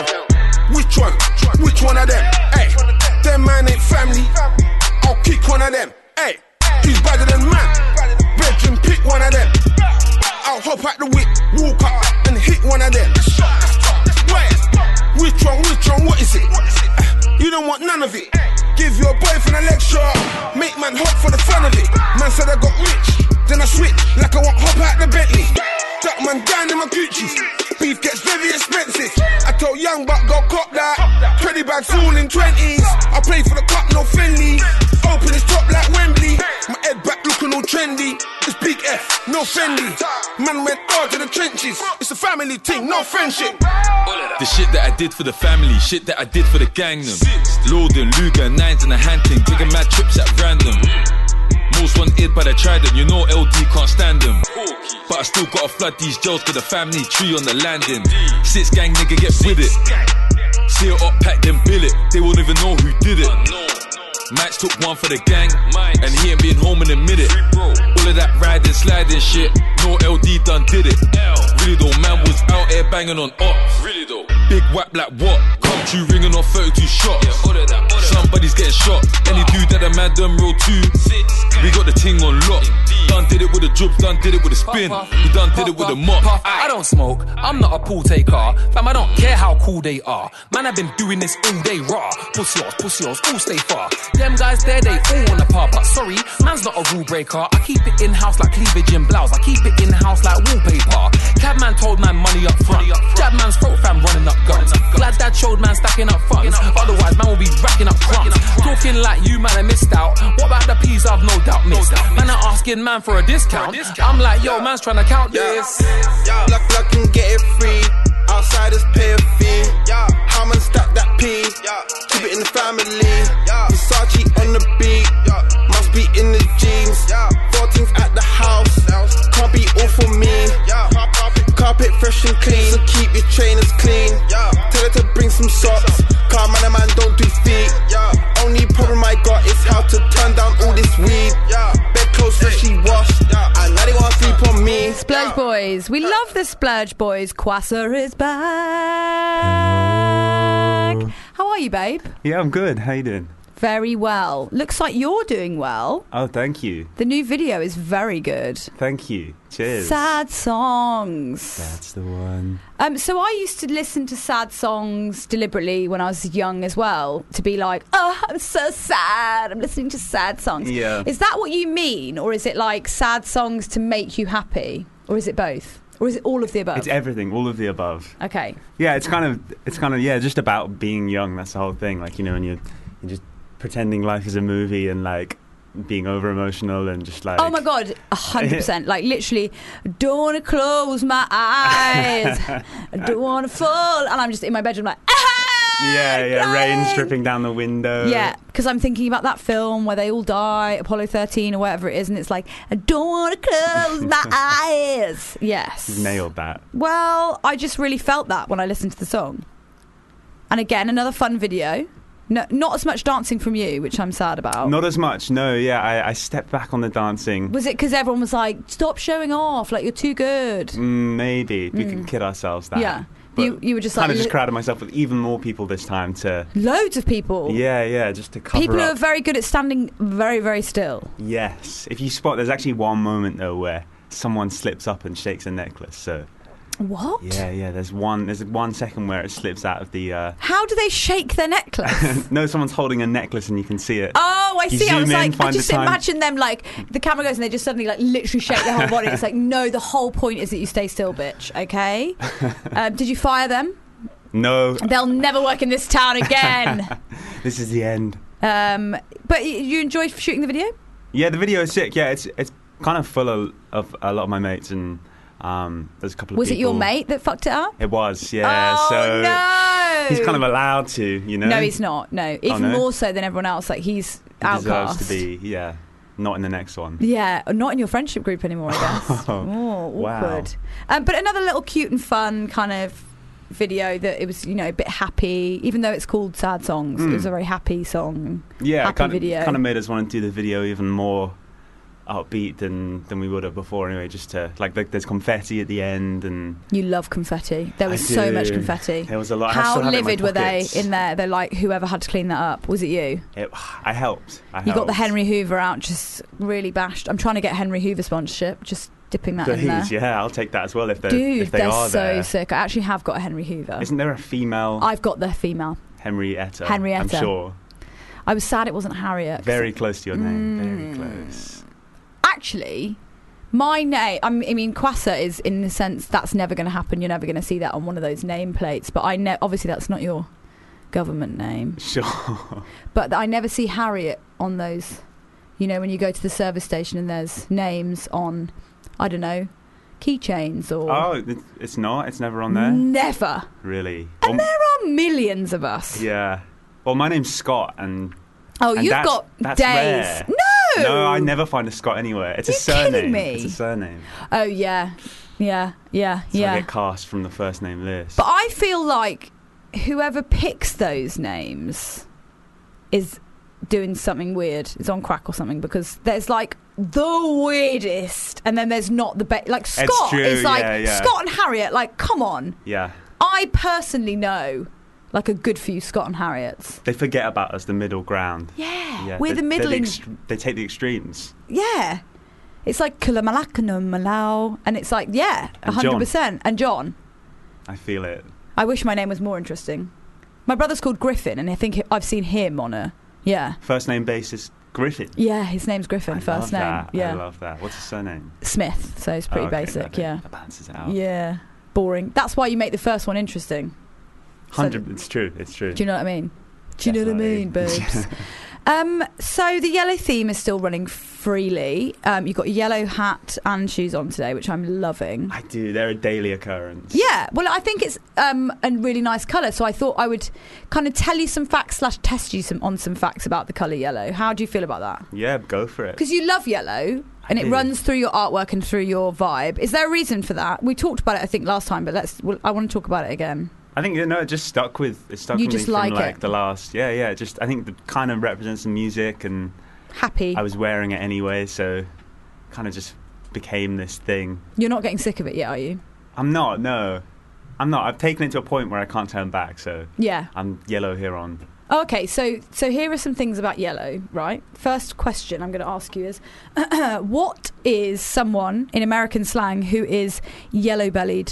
Which one of them? Hey, them man ain't family. I'll kick one of them. Hey, who's better than man? Brethren, pick one of them. I'll hop out the whip, walk up and hit one of them. Wait, which one, what is it? You don't want none of it. Give your boyfriend a lecture, make man hop for the fun of it. Man said I got rich, then I switch like I want hop out the Bentley. Duck man down in my Gucci's, beef gets very expensive. I told young buck go cop that, 20 bags all in 20s. I play for the cup, no friendly. Open his top like Wembley. My head back looking all trendy. It's big F, no Fendi. Man went hard to the trenches. It's a family thing, no friendship. The shit that I did for the family, shit that I did for the gang them. Lorden, Luger, 9s and a Hunting, taking mad trips at random. Most wanted by the trident, you know LD can't stand them. But I still gotta flood these jails for the family tree on the landing. 6 gang nigga get with it. See it up, pack them bill it. They won't even know who did it. Max took one for the gang, and he ain't been home in a minute. All of that riding, sliding shit, no LD done did it. Really though, man was out here banging on ops. Really though, big whap like what? Come true ringing off 32 shots. Somebody's getting shot. Any dude that a man done roll too. We got the ting on lock. Done did it with the jobs, done did it with a spin. We done did it with a mop. I don't smoke, I'm not a pool taker. Fam, I don't care how cool they are. Man, I've been doing this all day raw. Pussy yours, all stay far. Them guys there, they all wanna part. But sorry, man's not a rule breaker. I keep it in-house like cleavage in blouse. I keep it in-house like wallpaper. Cab man told man money up front. Jab man's throat fam running up guns. Glad dad showed man stacking up funds. Otherwise man will be racking up crumbs. Talking like you man I missed out. What about the peas I've no doubt missed? Man are asking man for a discount. I'm like yo man's trying to count this. Luck can get it free. Outsiders pay a fee. How man stack that P. Keep it in the family. Versace on the beat. Must be in the jeans. 14's at the house. Can't be all for me. Carpet fresh and clean. So keep your trainers clean. Tell her to bring some socks. Car man don't do feet. Only problem I got is how to turn down all this weed. Bed clothes freshly washed. And now they want to sleep on me. Splurge Boys. We love the Splurge Boys. Kwasa is back. Hello. How are you, babe? Yeah, I'm good. How you doing? Very well. Looks like you're doing well. Oh, thank you. The new video is very good. Thank you. Cheers. Sad songs. That's the one. So I used to listen to sad songs deliberately when I was young as well, to be like, oh, I'm so sad. I'm listening to sad songs. Yeah. Is that what you mean? Or is it like sad songs to make you happy? Or is it both? Or is it all of the above? It's everything, all of the above. Okay. Yeah, it's kind of yeah, just about being young. That's the whole thing. Like, you know, and you're just pretending life is a movie and like being over emotional and just like. Oh my god, 100%. Like literally, don't want to close my eyes. I don't want to fall, and I'm just in my bedroom like. Yeah, rain's dripping down the window. Yeah, because I'm thinking about that film where they all die, Apollo 13 or whatever it is, and it's like, I don't want to close my eyes. Yes. You've nailed that. Well, I just really felt that when I listened to the song. And again, another fun video. No, not as much dancing from you, which I'm sad about. Not as much, no, yeah. I stepped back on the dancing. Was it because everyone was like, stop showing off, like you're too good? Maybe. We can kid ourselves that. Yeah. You were just like... kind of just crowded myself with even more people this time to... Loads of people. Yeah, just to cover people up. who are very good at standing very, very still. Yes. If you spot... There's actually one moment, though, where someone slips up and shakes a necklace, so... What? Yeah. There's 1 second where it slips out of the. How do they shake their necklace? No, someone's holding a necklace and you can see it. Oh, I see. I was like, I just the time. imagine them like the camera goes and they just suddenly like literally shake their whole body. It's like, no, the whole point is that you stay still, bitch. Okay. Did you fire them? No. They'll never work in this town again. This is the end. But you enjoyed shooting the video? Yeah, the video is sick. Yeah, it's kind of full of a lot of my mates and. There's a couple of Was people. it your mate that fucked it up? It was, yeah. Oh, so no! he's kind of allowed to, you know. No, he's not. No, even more so than everyone else. Like he's outcast. Deserves to be, yeah, not in the next one. Yeah, not in your friendship group anymore, I guess. Oh, awkward. Wow. But another little cute and fun kind of video that it was, you know, a bit happy. Even though it's called Sad Songs, it was a very happy song. Yeah, happy video. Kind of made us want to do the video even more upbeat than we would have before anyway, just to like there's confetti at the end. And you love confetti. There was so much confetti. There was a lot. How livid were they in there? They're like, whoever had to clean that up. Was it you? I helped. You got the Henry Hoover out, just really bashed. I'm trying to get Henry Hoover sponsorship, just dipping that in there. Yeah, I'll take that as well if they they're are so there. sick. I actually have got a Henry Hoover. Isn't there a female? I've got the female. Henrietta. I'm sure. I was sad it wasn't Harriet. Very close to your name. Very close. Actually, my name, I mean, Kwasa is in the sense that's never going to happen. You're never going to see that on one of those nameplates. But obviously that's not your government name. Sure. But I never see Harriet on those. You know, when you go to the service station and there's names on, I don't know, keychains or... Oh, it's not? It's never on there? Never. Really? And there are millions of us. Yeah. Well, my name's Scott and... Oh, you've got that's days. Rare. No, I never find a Scott anywhere. It's a surname. Kidding me? It's a surname. Oh, yeah. So I get cast from the first name list. But I feel like whoever picks those names is doing something weird. It's on crack or something, because there's like the weirdest, and then there's not the best. Like Scott is like Scott and Harriet. Like, come on. Yeah. I personally know like a good few Scott and Harriets. They forget about us, the middle ground. Yeah. We're the middling. They take the extremes. Yeah. It's like Kulamalakana Malau, and it's like 100%. And John. I feel it. I wish my name was more interesting. My brother's called Griffin, and I think I've seen him on a first name basis Griffin. Yeah, his name's Griffin. First name. That. Yeah, I love that. What's his surname? Smith. So it's pretty basic. That balances it out. Yeah, boring. That's why you make the first one interesting. 100. It's true. It's true. Do you know what I mean? Do you know what I mean, babes? So the yellow theme is still running freely. You've got a yellow hat and shoes on today, which I'm loving. I do. They're a daily occurrence. Yeah. Well, I think it's a really nice colour. So I thought I would kind of tell you some facts / test you on some facts about the colour yellow. How do you feel about that? Yeah, go for it. Because you love yellow. And it runs through your artwork and through your vibe. Is there a reason for that? We talked about it, I think, last time, but I want to talk about it again. I think it just stuck with me from the last. Yeah. Just I think it kind of represents the music and happy. I was wearing it anyway, so kind of just became this thing. You're not getting sick of it yet, are you? I'm not. No, I'm not. I've taken it to a point where I can't turn back. So yeah, I'm yellow here on. Okay, so here are some things about yellow, right? First question I'm going to ask you is, what is someone in American slang who is yellow-bellied?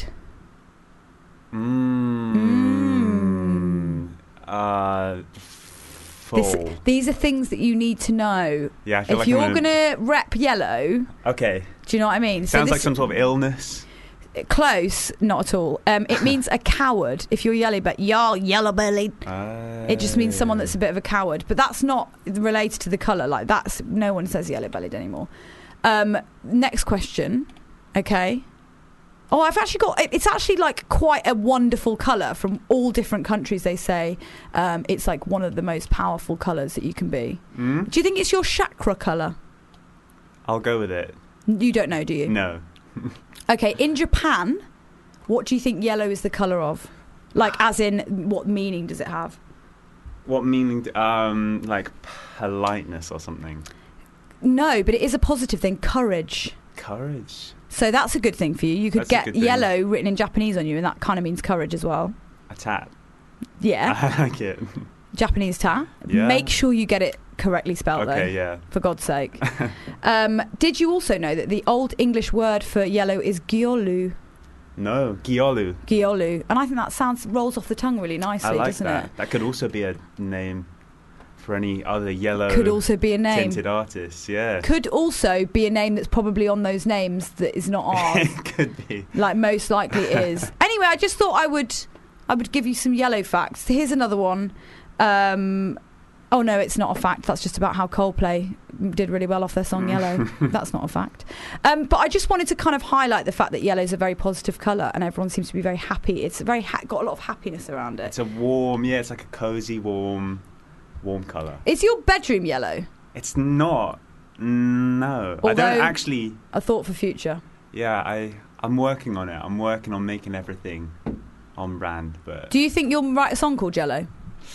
Full. These are things that you need to know. Yeah, I feel if you're going to rep yellow. Okay. Do you know what I mean? Sounds like some sort of illness. Close, not at all. It means a coward. If you're yellow-bellied, it just means someone that's a bit of a coward. But that's not related to the colour. Like, that's no one says yellow-bellied anymore. Next question. Okay. Oh, I've actually got... It's actually, like, quite a wonderful colour from all different countries, they say. It's, like, one of the most powerful colours that you can be. Do you think it's your chakra colour? I'll go with it. You don't know, do you? No. Okay, in Japan, what do you think yellow is the colour of? Like, as in, what meaning does it have? What meaning? Like politeness or something? No, but it is a positive thing. Courage. Courage. So that's a good thing for you. You could That's a get good thing. yellow written in Japanese on you, and that kind of means courage as well. A tat. Yeah. I like it. Japanese ta. Yeah. Make sure you get it correctly spelled, though. Okay, yeah. For God's sake. Did you also know that the Old English word for yellow is giolu? No, Giolu. Giolu. And I think that rolls off the tongue really nicely, I like doesn't that. it? That could also be a name for any other yellow Could also be a name. tinted artists, yeah. Could also be a name that's probably on those names that is not ours. It could be. Like, most likely it is. Anyway, I just thought I would give you some yellow facts. Here's another one. Oh no, it's not a fact. That's just about how Coldplay did really well off their song Yellow. That's not a fact. But I just wanted to kind of highlight the fact that yellow is a very positive colour, and everyone seems to be very happy. It's very got a lot of happiness around it. It's a warm, it's like a cosy, warm colour. Is your bedroom yellow? It's not. No. Although, I don't actually. A thought for future. Yeah, I'm working on it. I'm working on making everything on brand. But do you think you'll write a song called Yellow?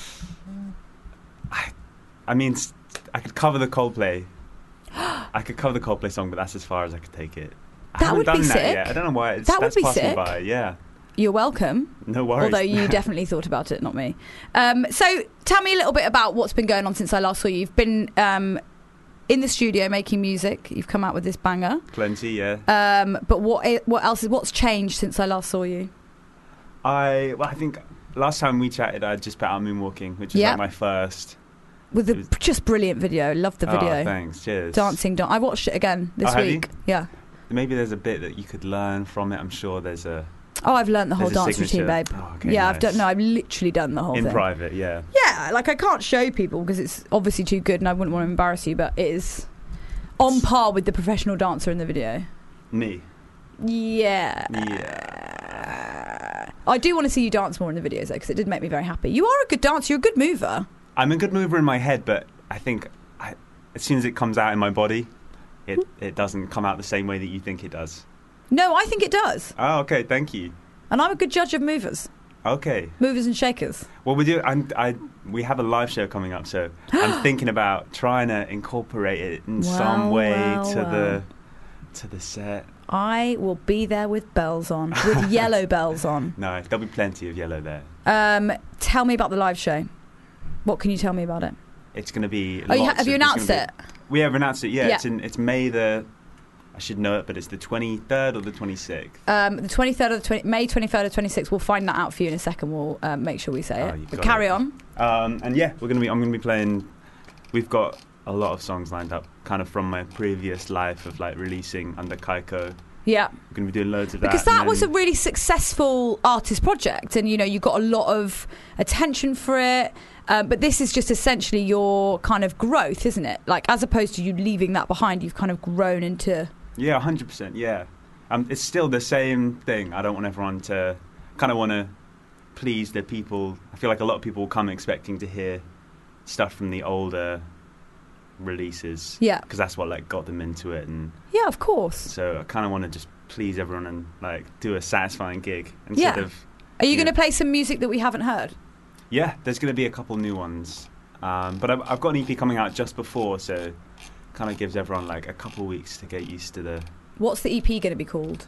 I mean, I could cover the Coldplay. I could cover the Coldplay song, but that's as far as I could take it. I haven't done that yet. I don't know why. That would be passed me sick. by. Yeah. You're welcome. No worries. Although you definitely thought about it, not me. So tell me a little bit about what's been going on since I last saw you. You've been in the studio making music. You've come out with this banger. Plenty, yeah. But what else? What's changed since I last saw you? I think last time we chatted, I just put out Moonwalking, which is like my first. With a just brilliant video. Loved the video. Oh, thanks. Cheers. Dancing. I watched it again this week. Yeah. Maybe there's a bit that you could learn from it. I'm sure there's a. Oh, I've learned the whole dance signature. routine, babe. Oh, okay, yeah, nice. I've literally done the whole thing. In private, yeah. Yeah, like I can't show people because it's obviously too good and I wouldn't want to embarrass you, but it is on par with the professional dancer in the video. Me? Yeah. I do want to see you dance more in the videos though, because it did make me very happy. You are a good dancer, you're a good mover. I'm a good mover in my head, but I think as soon as it comes out in my body, it doesn't come out the same way that you think it does. No, I think it does. Oh, okay, thank you. And I'm a good judge of movers. Okay. Movers and shakers. Well, we have a live show coming up, so I'm thinking about trying to incorporate it in some way to the set. I will be there with bells on, with yellow bells on. No, there'll be plenty of yellow there. Tell me about the live show. What can you tell me about it? It's going to be. Have you announced it? We have announced it. Yeah, yeah. It's May the. I should know it, but it's the 23rd or the 26th. The 23rd or May 23rd or 26th. We'll find that out for you in a second. We'll make sure we say it. But carry on. And yeah, I'm gonna be playing. We've got a lot of songs lined up, kind of from my previous life of like releasing under Kaiko. Yeah, we're going to be doing loads of that. Because that was a really successful artist project, and you got a lot of attention for it. But this is just essentially your kind of growth, isn't it? Like, as opposed to you leaving that behind, you've kind of grown into. Yeah, 100%. Yeah, it's still the same thing. I don't want everyone to kind of want to please the people. I feel like a lot of people come expecting to hear stuff from the older releases, because that's what like got them into it, and of course. So I kind of want to just please everyone and like do a satisfying gig instead of. Are you going to play some music that we haven't heard? Yeah, there's going to be a couple new ones, but I've got an EP coming out just before, so kind of gives everyone like a couple weeks to get used to the. What's the EP going to be called?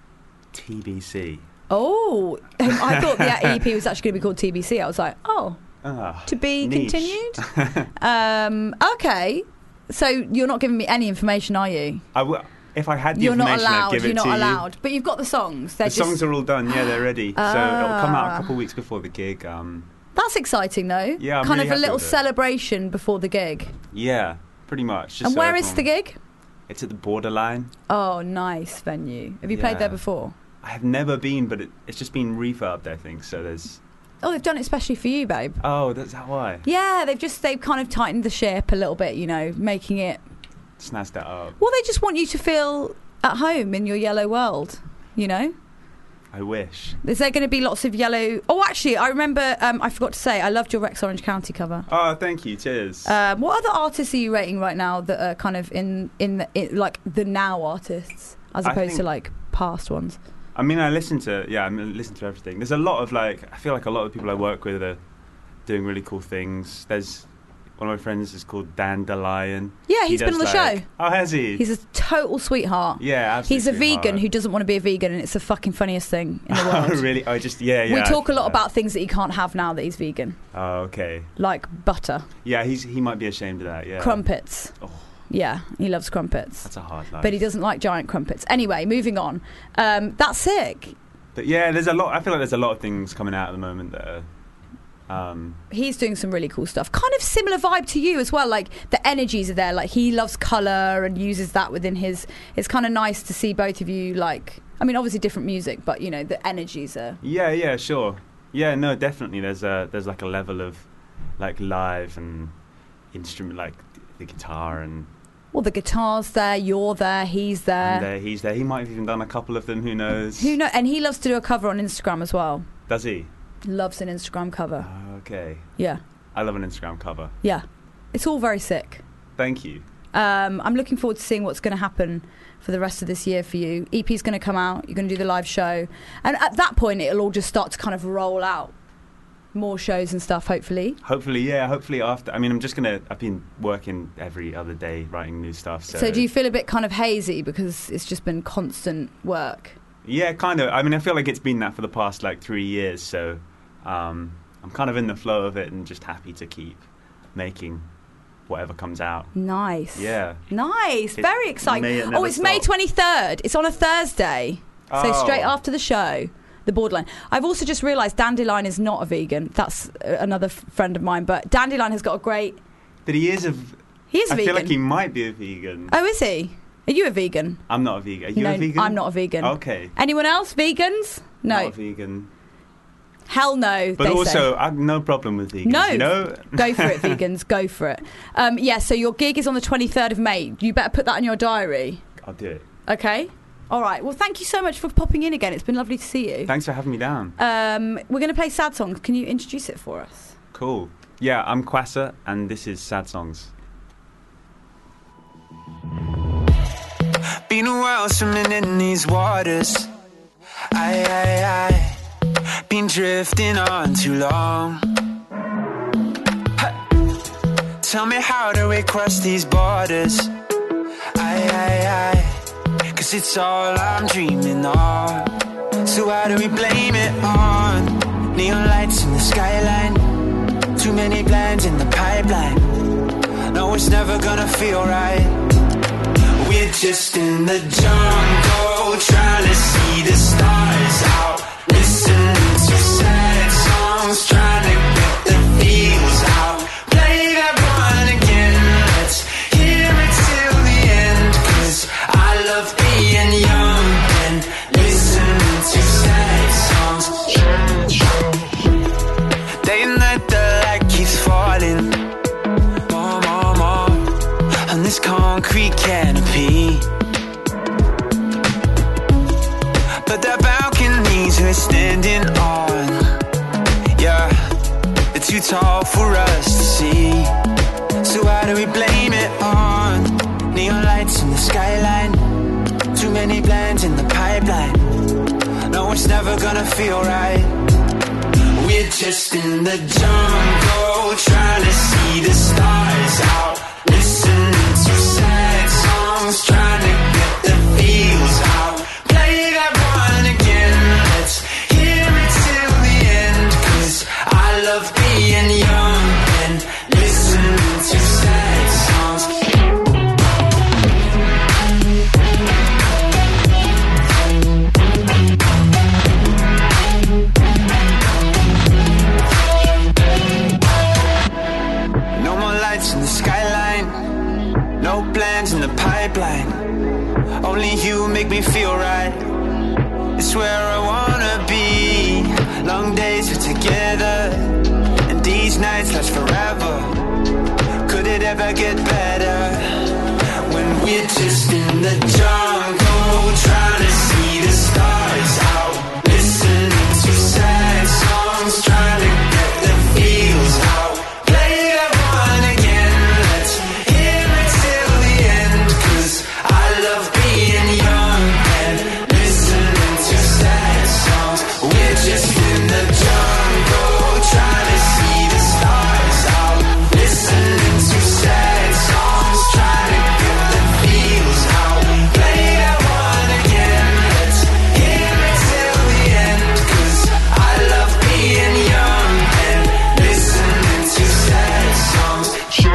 TBC. Oh, I thought the EP was actually going to be called TBC. I was like, to be niche. Continued. Okay, so you're not giving me any information, are you? If I had the you're information, not allowed. I'd give it to you. You're not allowed. But you've got the songs. The songs are all done. Yeah, they're ready. So it'll come out a couple weeks before the gig. That's exciting, though. Yeah, I'm kind really of a little happy with it. celebration before the gig. Yeah, pretty much. Just and so where is the gig? It's at the Borderline. Oh, nice venue. Have you played there before? I have never been, but it's just been refurbed, I think. So there's. Oh, they've done it especially for you, babe. Oh, that's that why. Yeah, they've kind of tightened the ship a little bit, you know, making it. Snazz that up. Well, they just want you to feel at home in your yellow world, you know. I wish. Is there going to be lots of yellow? Oh, actually, I remember. I forgot to say, I loved your Rex Orange County cover. Oh, thank you. Cheers. What other artists are you rating right now that are kind of in like the now artists as opposed to like past ones? I mean, I listen to everything. There's a lot of I feel like a lot of people I work with are doing really cool things. There's one of my friends is called Dandelion. Yeah, he's been on the show. Oh, has he? He's a total sweetheart. Yeah, absolutely. He's a vegan who doesn't want to be a vegan, and it's the fucking funniest thing in the world. Oh, really? I just, yeah. We talk a lot about things that he can't have now that he's vegan. Oh, okay. Like butter. Yeah, he might be ashamed of that, yeah. Crumpets. Oh. Yeah, he loves crumpets. That's a hard life. But he doesn't like giant crumpets. Anyway, moving on. That's sick. But yeah, I feel like there's a lot of things coming out at the moment that are... He's doing some really cool stuff. Kind of similar vibe to you as well. Like the energies are there. Like he loves colour and uses that within his. It's kind of nice to see both of you. Like, I mean, obviously different music, but you know the energies are. Yeah, sure. Yeah, no, definitely. There's like a level of like live and instrument, like the guitar and. Well, the guitar's there. You're there. He's there. He's there. He might have even done a couple of them. Who knows? Who knows? And he loves to do a cover on Instagram as well. Does he? Loves an Instagram cover. Okay. Yeah. I love an Instagram cover. Yeah. It's all very sick. Thank you. I'm looking forward to seeing what's going to happen for the rest of this year for you. EP's going to come out. You're going to do the live show. And at that point, it'll all just start to kind of roll out. More shows and stuff, hopefully. Hopefully, yeah. Hopefully after. I mean, I've been working every other day writing new stuff. So do you feel a bit kind of hazy because it's just been constant work? Yeah, kind of. I mean, I feel like it's been that for the past 3 years. So I'm kind of in the flow of it and just happy to keep making whatever comes out. Nice. Yeah. Nice. Very exciting. It's May 23rd. It's on a Thursday. So straight after the show. The Borderline. I've also just realised Dandelion is not a vegan. That's another friend of mine. But Dandelion has got a great... But he is a vegan. I feel like he might be a vegan. Oh, is he? Are you a vegan? I'm not a vegan. Are you a vegan? I'm not a vegan. Okay. Anyone else? Vegans? No. Not a vegan. Hell no, but also, I have no problem with vegans. No. You know? Go for it, vegans. Go for it. Yeah, so your gig is on the 23rd of May. You better put that in your diary. I'll do it. Okay. All right. Well, thank you so much for popping in again. It's been lovely to see you. Thanks for having me down. We're going to play Sad Songs. Can you introduce it for us? Cool. Yeah, I'm Kwasa, and this is Sad Songs. Been a while swimming in these waters. I been drifting on too long. Tell me, how do we cross these borders? Cause it's all I'm dreaming of. So why do we blame it on neon lights in the skyline? Too many plans in the pipeline. No, it's never gonna feel right. We're just in the jungle, trying to see the stars out. Listening to sad songs, trying to get the feels out. Play that one again, let's hear it till the end. Cause I love being young and listening to sad songs. Day and night the light keeps falling. More on this concrete canopy. But that balconies we're standing on, yeah, they're too tall for us to see. So why do we blame it on neon lights in the skyline? Too many plans in the pipeline. No, it's never gonna feel right. We're just in the jungle, trying to see the stars out. Listening to sad songs, trying to get the feels out. Play that one again, let's hear it till the end. Cause I love being young and listening to sad songs. No more lights in the skyline, no plans in the pipeline. Only you make me feel right. It's where together, and these nights last forever. Could it ever get better? When we're just in the jungle, trying to see the stars out, listening to sad songs, trying to get the feels out. Play that one again, let's hear it till the end, 'cause I love being young and listening to sad songs. We're just in the jungle, trying to see the stars out, listening to sad songs, trying to get the feels out. Play that one again, let's hear it till the end, 'cause I love being young and listening to sad songs.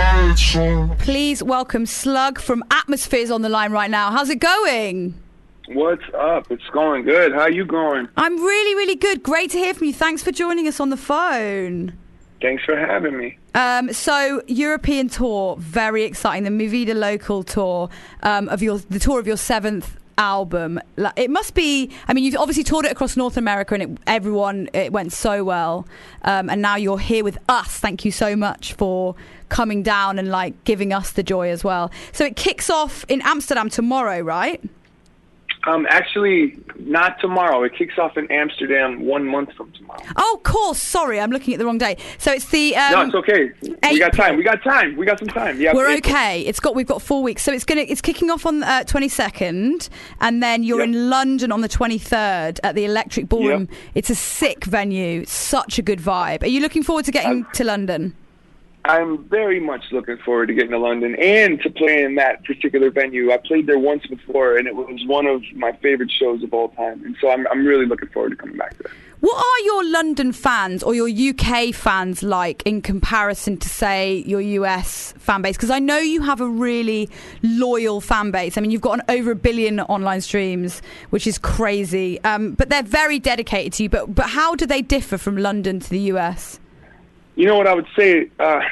Please welcome Slug from Atmospheres on the line right now. How's it going? What's up? It's going good. How you going? I'm really, really good. Great to hear from you. Thanks for joining us on the phone. Thanks for having me. So European tour, very exciting. The Movida Local tour the tour of your 7th album. It must be. I mean, you've obviously toured it across North America, and it went so well. And now you're here with us. Thank you so much for coming down and giving us the joy as well. So it kicks off in Amsterdam tomorrow, right? Actually, not tomorrow. It kicks off in Amsterdam 1 month from tomorrow. Oh, of course. Sorry, I'm looking at the wrong day. So it's the. No, it's okay. We got time. We got some time. Yeah, we're okay. We've got 4 weeks. So it's kicking off on 22nd, and then you're in London on the 23rd at the Electric Ballroom. Yep. It's a sick venue. Such a good vibe. Are you looking forward to getting to London? I'm very much looking forward to getting to London and to playing that particular venue. I played there once before, and it was one of my favorite shows of all time. And so I'm really looking forward to coming back to that. What are your London fans or your UK fans like in comparison to, say, your US fan base? Because I know you have a really loyal fan base. I mean, you've got over 1 billion online streams, which is crazy. But they're very dedicated to you. But how do they differ from London to the US? You know what I would say?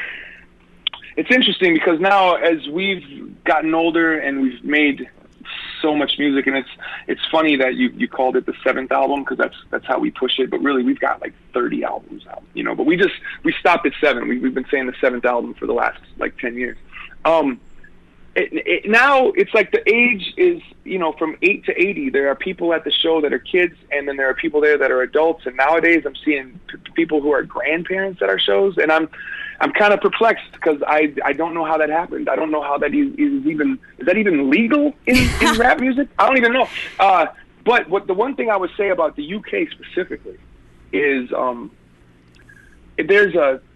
It's interesting because now as we've gotten older and we've made so much music, and it's funny that you called it the 7th album because that's how we push it. But really, we've got 30 albums out, But we stopped at 7. We've been saying the 7th album for the last 10 years. Now it's the age is from 8 to 80. There are people at the show that are kids, and then there are people there that are adults. And nowadays, I'm seeing people who are grandparents at our shows, and I'm kind of perplexed because I don't know how that happened. I don't know how that is that even legal in rap music? I don't even know. But the one thing I would say about the UK specifically is it's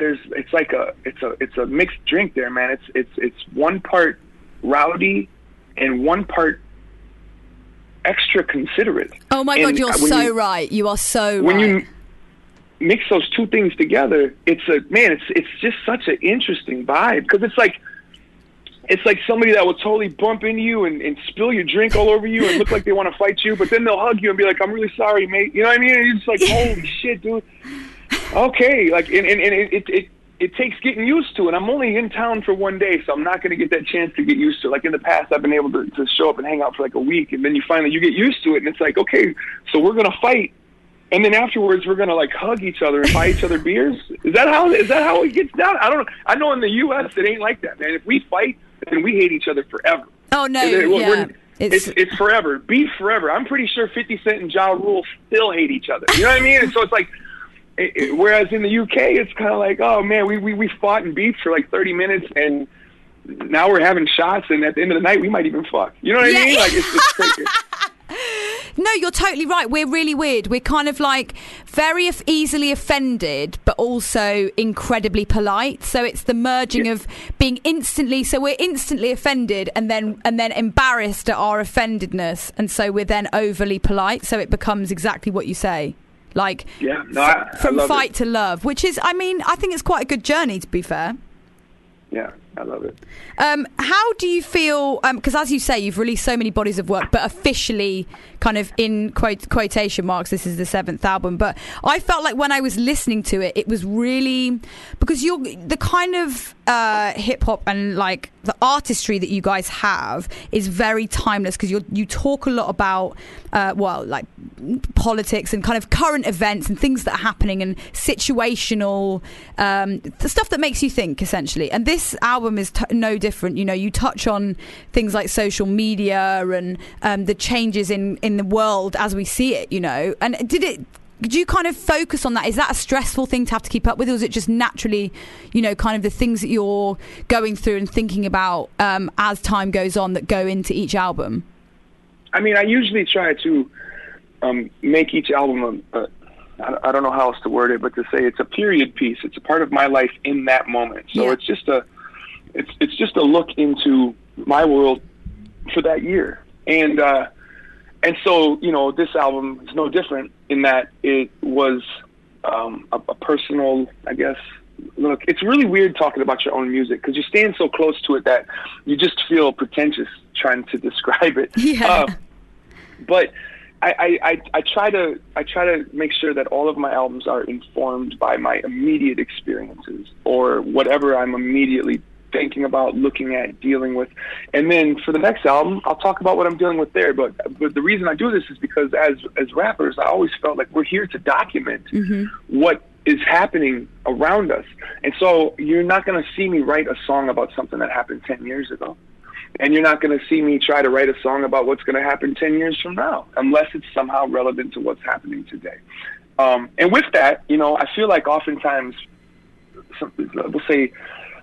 a mixed drink there, man. It's one part rowdy and one part extra considerate. Oh my God, you're so right. You are so right. When you mix those two things together, it's just such an interesting vibe because it's like somebody that will totally bump into you and spill your drink all over you and look like they want to fight you, but then they'll hug you and be like, "I'm really sorry, mate." You know what I mean? And it's holy shit, dude. Okay, it takes getting used to, and I'm only in town for 1 day, so I'm not going to get that chance to get used to it. In the past, I've been able to show up and hang out for a week, and then you get used to it, and it's okay, so we're going to fight, and then afterwards we're going to hug each other and buy each other beers. Is that how it gets down? I don't know. I know in the U.S. it ain't like that, man. If we fight, then we hate each other forever. Oh no, it's forever, beef forever. I'm pretty sure 50 Cent and Ja Rule still hate each other. You know what I mean? And so it's whereas in the UK, it's kind of oh man, we fought and beefed for 30 minutes, and now we're having shots, and at the end of the night, we might even fuck. You know what I mean? It's crazy. No, you're totally right. We're really weird. We're kind of very easily offended, but also incredibly polite. So it's the merging of being so we're instantly offended and then embarrassed at our offendedness, and so we're then overly polite. So it becomes exactly what you say. From fight to love, which is, I think it's quite a good journey, to be fair. Yeah. I love it. How do you feel, because as you say, you've released so many bodies of work, but officially, kind of in quotation marks, this is the 7th album, but I felt like when I was listening to it, it was really, because you're the kind of hip-hop and like the artistry that you guys have is very timeless, because you talk a lot about like politics and kind of current events and things that are happening and situational the stuff that makes you think, essentially. And this album is no different. You know, you touch on things like social media and the changes in the world as we see it, you know. And did you kind of focus on that? Is that a stressful thing to have to keep up with, or is it just naturally, you know, kind of the things that you're going through and thinking about as time goes on that go into each album? I mean, I usually try to make each album I don't know how else to word it, but to say it's a period piece. It's a part of my life in that moment. So it's just a look into my world for that year. And so, you know, this album is no different in that it was a personal, I guess. Look, it's really weird talking about your own music because you're staying so close to it that you just feel pretentious trying to describe it. Yeah. But I try to make sure that all of my albums are informed by my immediate experiences or whatever I'm immediately thinking about, looking at, dealing with. And then for the next album, I'll talk about what I'm dealing with there. But the reason I do this is because as rappers, I always felt like we're here to document what is happening around us. And so you're not going to see me write a song about something that happened 10 years ago. And you're not going to see me try to write a song about what's going to happen 10 years from now, unless it's somehow relevant to what's happening today. And with that, you know, I feel like oftentimes, we'll say,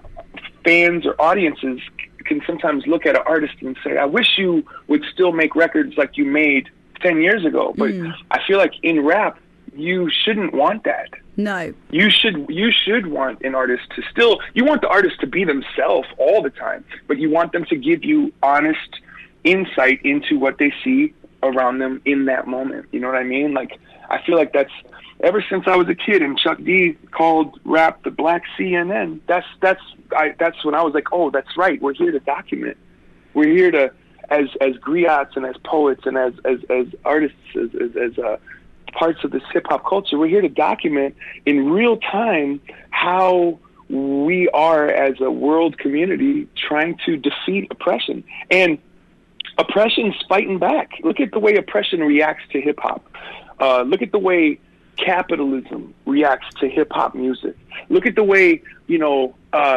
fans or audiences can sometimes look at an artist and say, I wish you would still make records like you made 10 years ago. But I feel like in rap, you shouldn't want that. No. You should want an artist to still, you want the artist to be themselves all the time, but you want them to give you honest insight into what they see around them in that moment. You know what I mean? Like, I feel like that's, ever since I was a kid and Chuck D called rap the Black CNN, that's when I was like, oh, that's right. We're here to document. We're here to, as griots and as poets and as artists, as parts of this hip hop culture, we're here to document in real time how we are as a world community trying to defeat oppression. And oppression's fighting back. Look at the way oppression reacts to hip hop. Look at the way capitalism reacts to hip hop music. Look at the way, you know,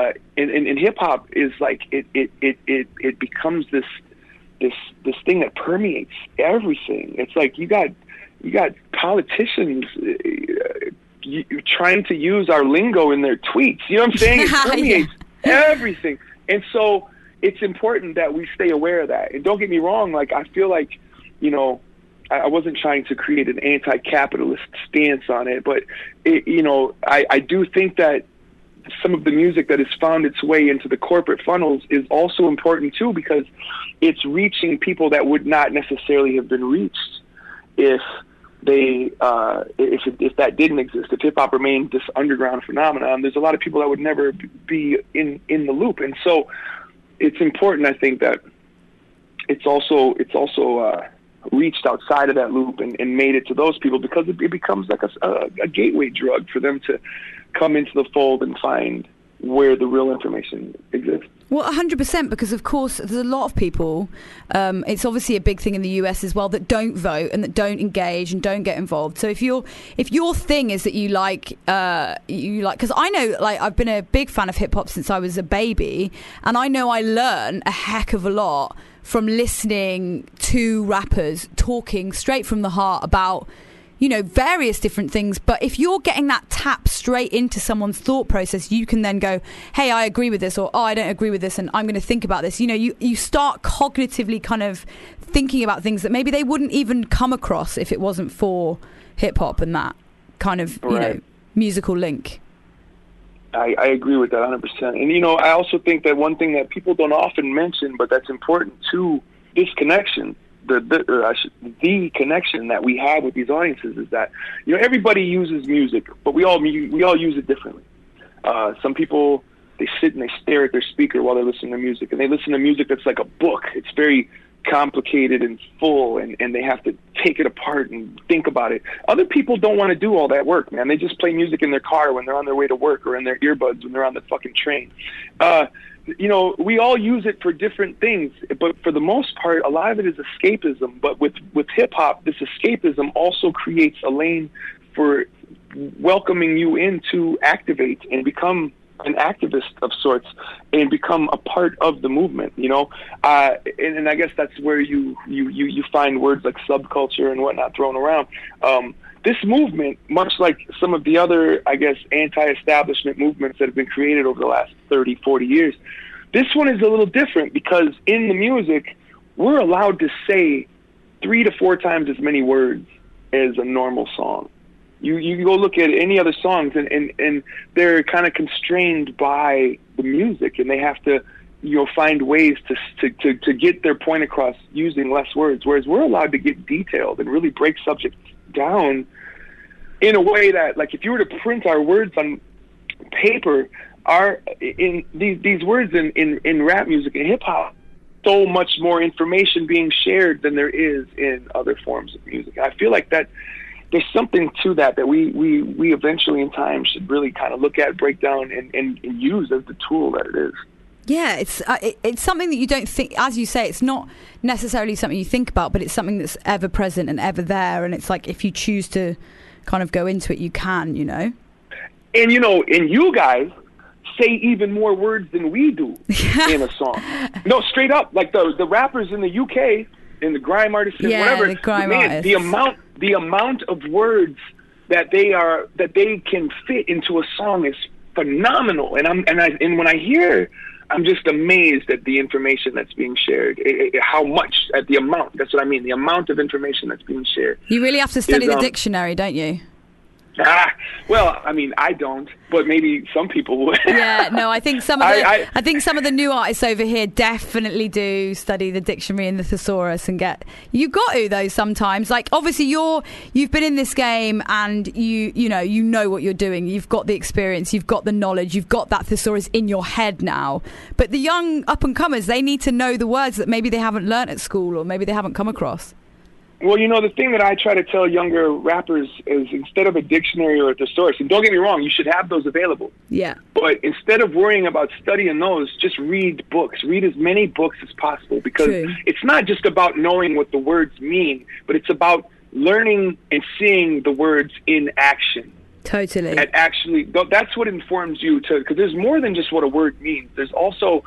in hip hop is like it becomes this thing that permeates everything. It's like you got politicians trying to use our lingo in their tweets. You know what I'm saying? It permeates everything. And so it's important that we stay aware of that. And don't get me wrong, like, I feel like, you know, I wasn't trying to create an anti-capitalist stance on it, but you know, I do think that some of the music that has found its way into the corporate funnels is also important too, because it's reaching people that would not necessarily have been reached if that didn't exist. If hip hop remained this underground phenomenon, there's a lot of people that would never be in the loop. And so it's important, I think, that it's also reached outside of that loop and made it to those people, because it becomes like a gateway drug for them to come into the fold and find where the real information exists. Well, 100%, because of course there's a lot of people, it's obviously a big thing in the US as well, that don't vote and that don't engage and don't get involved. So if your thing is that you like, because I know, like, I've been a big fan of hip hop since I was a baby, and I know I learn a heck of a lot from listening to rappers talking straight from the heart about, you know, various different things. But if you're getting that tap straight into someone's thought process, you can then go, hey, I agree with this, or oh, I don't agree with this, and I'm going to think about this. You know, you start cognitively kind of thinking about things that maybe they wouldn't even come across if it wasn't for hip hop and that kind of, you know, musical link. I agree with that 100%. And, you know, I also think that one thing that people don't often mention, but that's important to this connection, the connection that we have with these audiences, is that, you know, everybody uses music, but we all use it differently. Some people they sit and they stare at their speaker while they listen to music, and they listen to music that's like a book. It's very complicated and full, and they have to take it apart and think about it. Other people don't want to do all that work, man. They just play music in their car when they're on their way to work, or in their earbuds when they're on the fucking train. You know, we all use it for different things, but for the most part, a lot of it is escapism. But with hip-hop, this escapism also creates a lane for welcoming you in to activate and become an activist of sorts and become a part of the movement, you know? And I guess that's where you find words like subculture and whatnot thrown around. This movement, much like some of the other, I guess, anti-establishment movements that have been created over the last 30, 40 years, this one is a little different because in the music, we're allowed to say 3 to 4 times as many words as a normal song. You go look at any other songs, and they're kind of constrained by the music, and they have to, you know, find ways to get their point across using less words, whereas we're allowed to get detailed and really break subjects down in a way that, like, if you were to print our words on paper, these words in rap music and hip hop, so much more information being shared than there is in other forms of music. I feel like that there's something to that we eventually in time should really kind of look at, break down, and use as the tool that it is. Yeah, it's something that you don't think, as you say, it's not necessarily something you think about, but it's something that's ever present and ever there. And it's like, if you choose to kind of go into it, you can, you know? And, you know, and you guys say even more words than we do in a song. No, straight up. Like the rappers in the UK and the grime artists and whatever, the grime artists. The amount of words that they can fit into a song is phenomenal. And when I hear, I'm just amazed at the information that's being shared. How much, at the amount. That's what I mean. The amount of information that's being shared. You really have to study the dictionary, don't you? Well, I mean, I don't, but maybe some people would. Yeah, no, I think some of the new artists over here definitely do study the dictionary and the thesaurus and you got to though sometimes. Like, obviously you've been in this game and you know what you're doing. You've got the experience, you've got the knowledge, you've got that thesaurus in your head now. But the young up and comers, they need to know the words that maybe they haven't learnt at school or maybe they haven't come across. Well, you know, the thing that I try to tell younger rappers is, instead of a dictionary or a thesaurus, and don't get me wrong, you should have those available. Yeah. But instead of worrying about studying those, just read books. Read as many books as possible, because it's not just about knowing what the words mean, but it's about learning and seeing the words in action. Totally. And actually, that's what informs you because there's more than just what a word means. There's also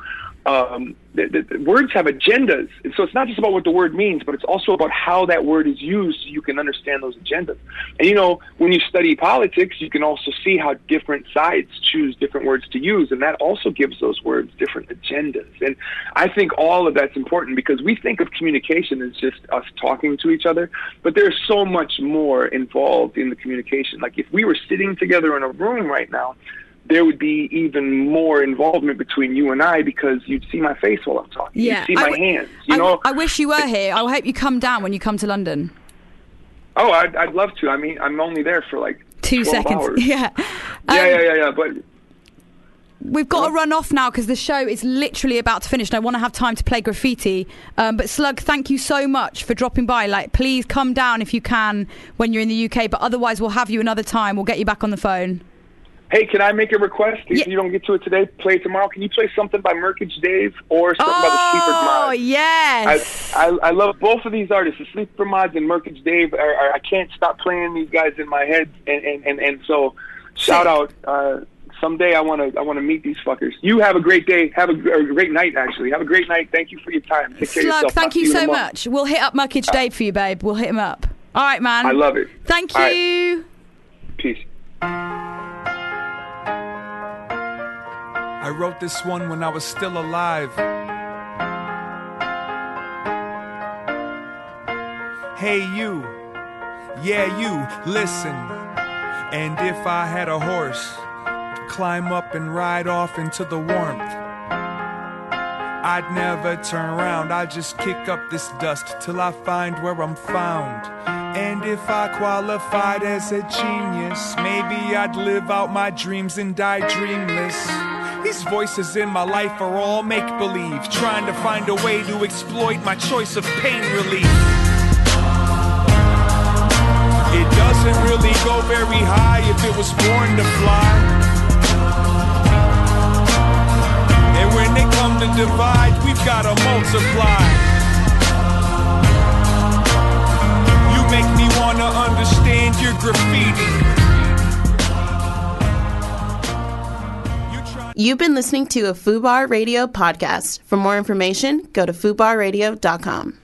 the words have agendas, and so it's not just about what the word means, but it's also about how that word is used so you can understand those agendas. And, you know, when you study politics, you can also see how different sides choose different words to use, and that also gives those words different agendas. And I think all of that's important, because we think of communication as just us talking to each other, but there's so much more involved in the communication. Like, if we were sitting together in a room right now, there would be even more involvement between you and I, because you'd see my face while I'm talking. Yeah. You'd see my hands. You know, I wish you were here. I hope you come down when you come to London. Oh, I'd love to. I mean, I'm only there for like 2 seconds. Hours. Yeah. Yeah. But we've got to run off now because the show is literally about to finish, and I want to have time to play graffiti. But Slug, thank you so much for dropping by. Like, please come down if you can when you're in the UK. But otherwise, we'll have you another time. We'll get you back on the phone. Hey, can I make a request? If you don't get to it today, play it tomorrow. Can you play something by Merkage Dave or something by the Sleeper Mods? Oh, yes. I love both of these artists, the Sleeper Mods and Merkage Dave. I can't stop playing these guys in my head, and so shout out. Someday I want to meet these fuckers. You have a great day. Have a great night, actually. Have a great night. Thank you for your time. Take care of yourself. Thank you so much. We'll hit up Merkage Dave for you, babe. We'll hit him up. All right, man. I love it. Thank you. Right. Peace. I wrote this one when I was still alive. Hey you, yeah you, listen. And if I had a horse, climb up and ride off into the warmth, I'd never turn around, I'd just kick up this dust till I find where I'm found. And if I qualified as a genius, maybe I'd live out my dreams and die dreamless. These voices in my life are all make-believe, trying to find a way to exploit my choice of pain relief. It doesn't really go very high if it was born to fly. And when they come to divide, we've gotta multiply. You make me wanna understand your graffiti. You've been listening to a FUBAR Radio podcast. For more information, go to FUBARradio.com.